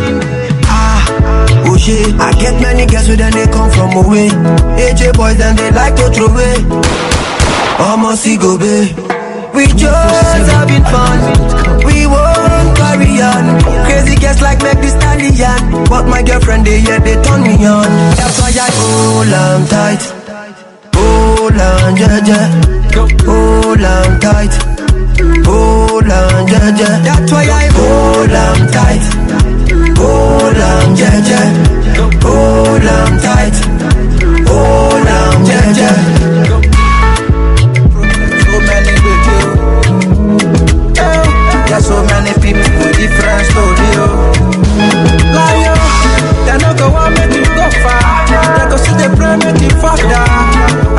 Oh shit, I get many girls with them they come from away. AJ boys then they like to throw away. Almost go be. We just having fun. We won't carry on. Crazy girls like make this stallion. But my girlfriend they turn me on. That's why I hold on tight. Hold on, yeah. Hold on tight. Hold on, yeah. That's why I hold on tight. Hold on, yeah. Hold on tight. Hold on, yeah. So many people, there's so many people with different stories. Lion, they no go want make you go far. They go see the pray make you fuck down.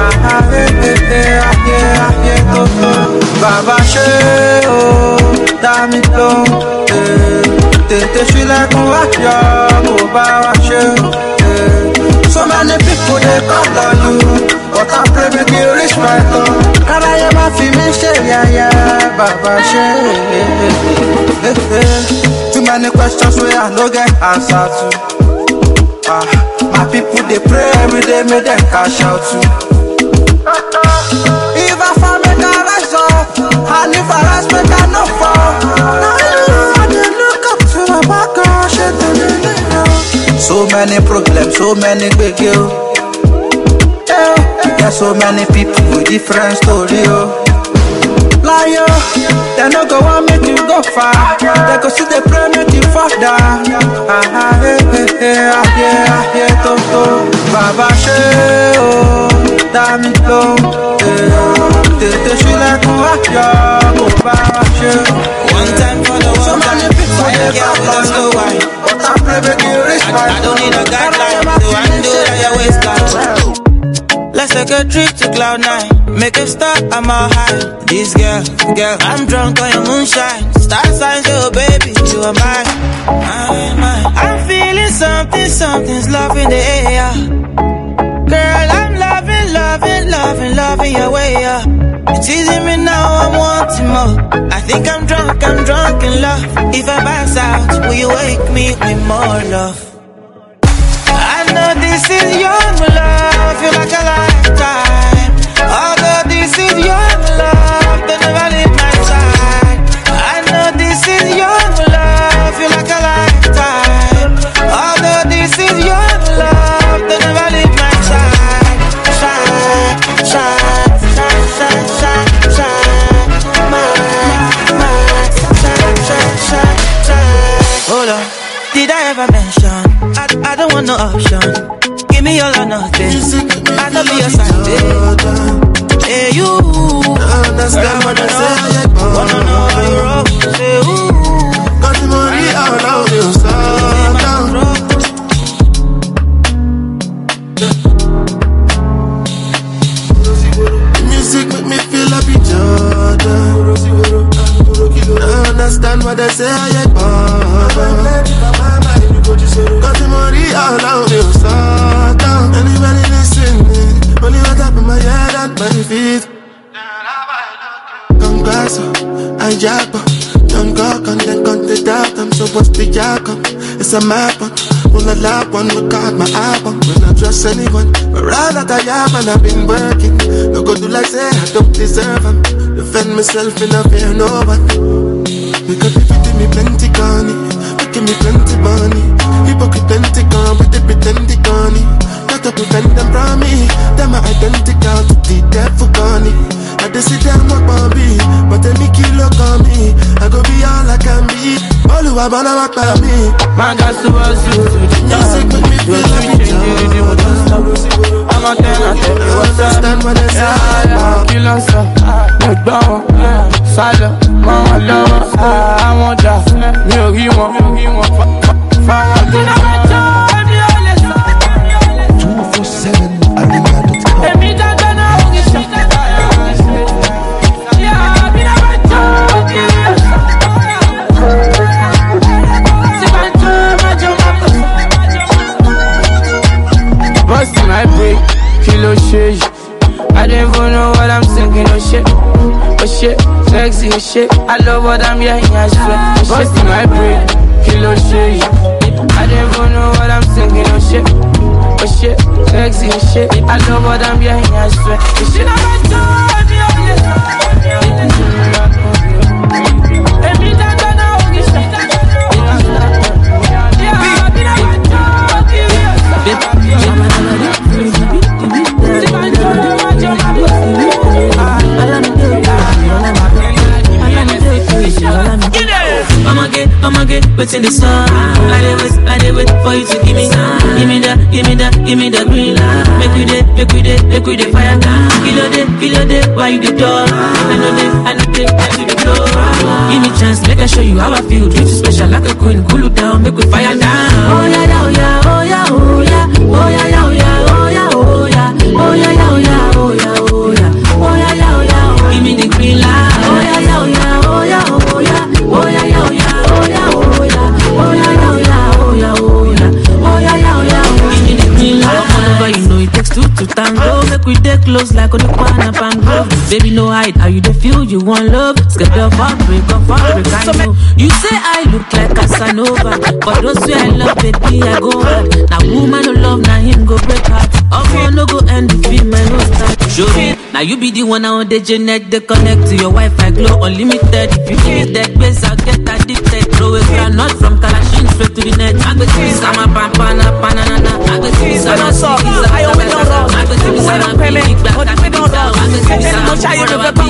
Baba ṣe o, dá mi lóhùn. Tètè ṣílẹ̀kùn wá yọ, mo bá wa ṣe o. So many people they call on you, but I pray make you reach my goal. Káráyé má fi mí ṣe yẹ̀yẹ́, bàbá ṣe. Too many questions wey I no get answer to. My people they pray every day, make them cash out too. If I fall, make I rise up, and if I rise, make I no fall. Now I dey look up to my back, so many problems, so many big girls. There's so many people with different stories. Lion, they no go want make you go far. They go see the pray make you fall down. Baba ṣe o, dá mi lóhùn. Tètè ṣílẹ̀kùn wá yọ, mo bá wa ṣe. One time for the one time, fine girl with a slow wine. But I pray make you reach my I don't need a guideline to undo that your waistline. Let's take a trip to Cloud9. Make it stop, I'm all high. This girl, I'm drunk on your moonshine. Star signs, oh baby, you are mine. I'm feeling something's love in the air. Girl, I'm loving your way up. You're teasing me now, I'm wanting more. I think I'm drunk in love. If I pass out, will you wake me with more love? I know this is young love, feel like a lifetime. Although this is young love, they never leave my side. I know this is young love, feel like a lifetime. Although this is young love, they never leave my side. Hold on, did I ever mention? I don't want no option. Give me all or nothing. I don't be your side. Hey, you. Understand what I say? Wanna know how you roll? Say, ooh. jackpot. Don't go and then gun the doubt them. So what's the outcome? It's a map one. Will I lap one, record my album. When I trust anyone, but all that I have and I've been working. No go do like say I don't deserve them. Defend myself in a fear no one. Because if you give me plenty money, give me plenty money. Hypocrite plenty gone with the pretend money. Not to prevent them from me. Them are identical to the devil gone. I just sit down with Bobby, but they make you look on me. I go be all I can be. All who are gonna walk by me. Man got to music make me feel like I'm a tenor, understand what they say. Kill us up, no down, Sala, Mama Love, I want that, me you want, 247 Ariana.com. Bustin' my break, kilo shit. I don't even know what I'm thinking, oh shit, sexy as shit. I love what I'm hearing, I swear. Bustin' my break, kilo shit. I don't even know what I'm thinking, oh shit, sexy as shit. I love what I'm hearing, I swear. I'ma get what's in the sun. I did wait for you to give me the green light. Make we dey fire down. Kill day, why you the door? I know they the floor. Give me chance, make I show you how I feel. Treat you special like a queen, cool you down, make we fire down. Oh yeah, oh yeah, oh yeah, oh yeah, oh yeah, oh yeah, oh yeah, oh yeah, oh yeah, oh yeah, oh yeah, oh yeah, oh yeah, oh yeah. Give me the green light. Oh yeah, oh yeah, oh yeah, oh yeah, oh yeah, oh yeah. Oh yeah, oh yeah, oh yeah, oh yeah, oh yeah, oh yeah, oh yeah, oh yeah. Give me the green light. Whenever you know it takes two to tango, make we dey close like on the corner pango. Baby, no hide, how you dey feel? You want love? Skip your heartbreak, I know. You say I look like Casanova, but those way I love, baby, I go hard. Now woman no love, now him go break heart. Offer no go end the film, my no start. Show me, now you be the one on the Janet, they connect to your Wi-Fi, glow unlimited. If you give me that base, I'll get addicted. Throw a granite from Kalashin straight to the net. I go to this, I'm a banana. I go to this, I'm a song. I always know wrong. I go to this, I'm a big back. I go to this, I'm a shy.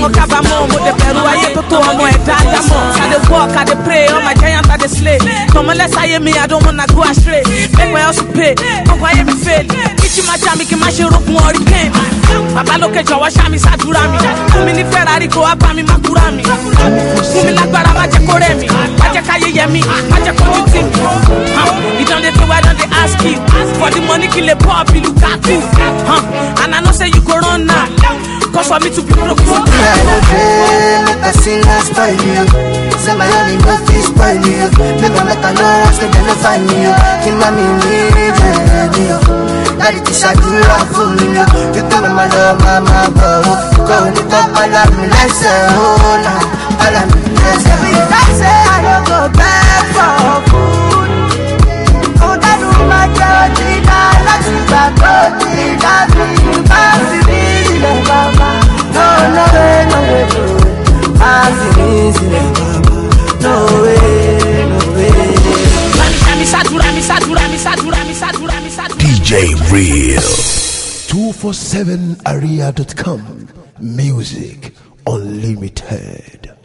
I dey walk, I dey pray, all my giants I dey slay. Come on, let's hire me, I don't wanna go astray. Make my house pay, don't why me fail. Kitchen my jam, make my share up more hurricane. Baba look at your shami sadurami. Fumi ni Ferrari go up mi makurami. Fumi lagbara ma je kore mi. Ma je kaye yemi, ma je koju team. You don't dey why don't they ask you? For the money kill a pop, you look at you. And I know say you go run now. Cause for me to be broke. Make a singer style you. Say my honey no fish spoil you. Make a make a know so they no find me. Keep my me Daddy to shut you up for me. You tell me my love, mama, bro. Go on the top, I love me, let's say, oh, nah. I love me, let's say. Every time say I don't go back for food. Oh, that do my girl, let's see back, oh, that's me, baby. No way, no way, I'm easy, no way. DJ Real 247Aria.com. Music Unlimited.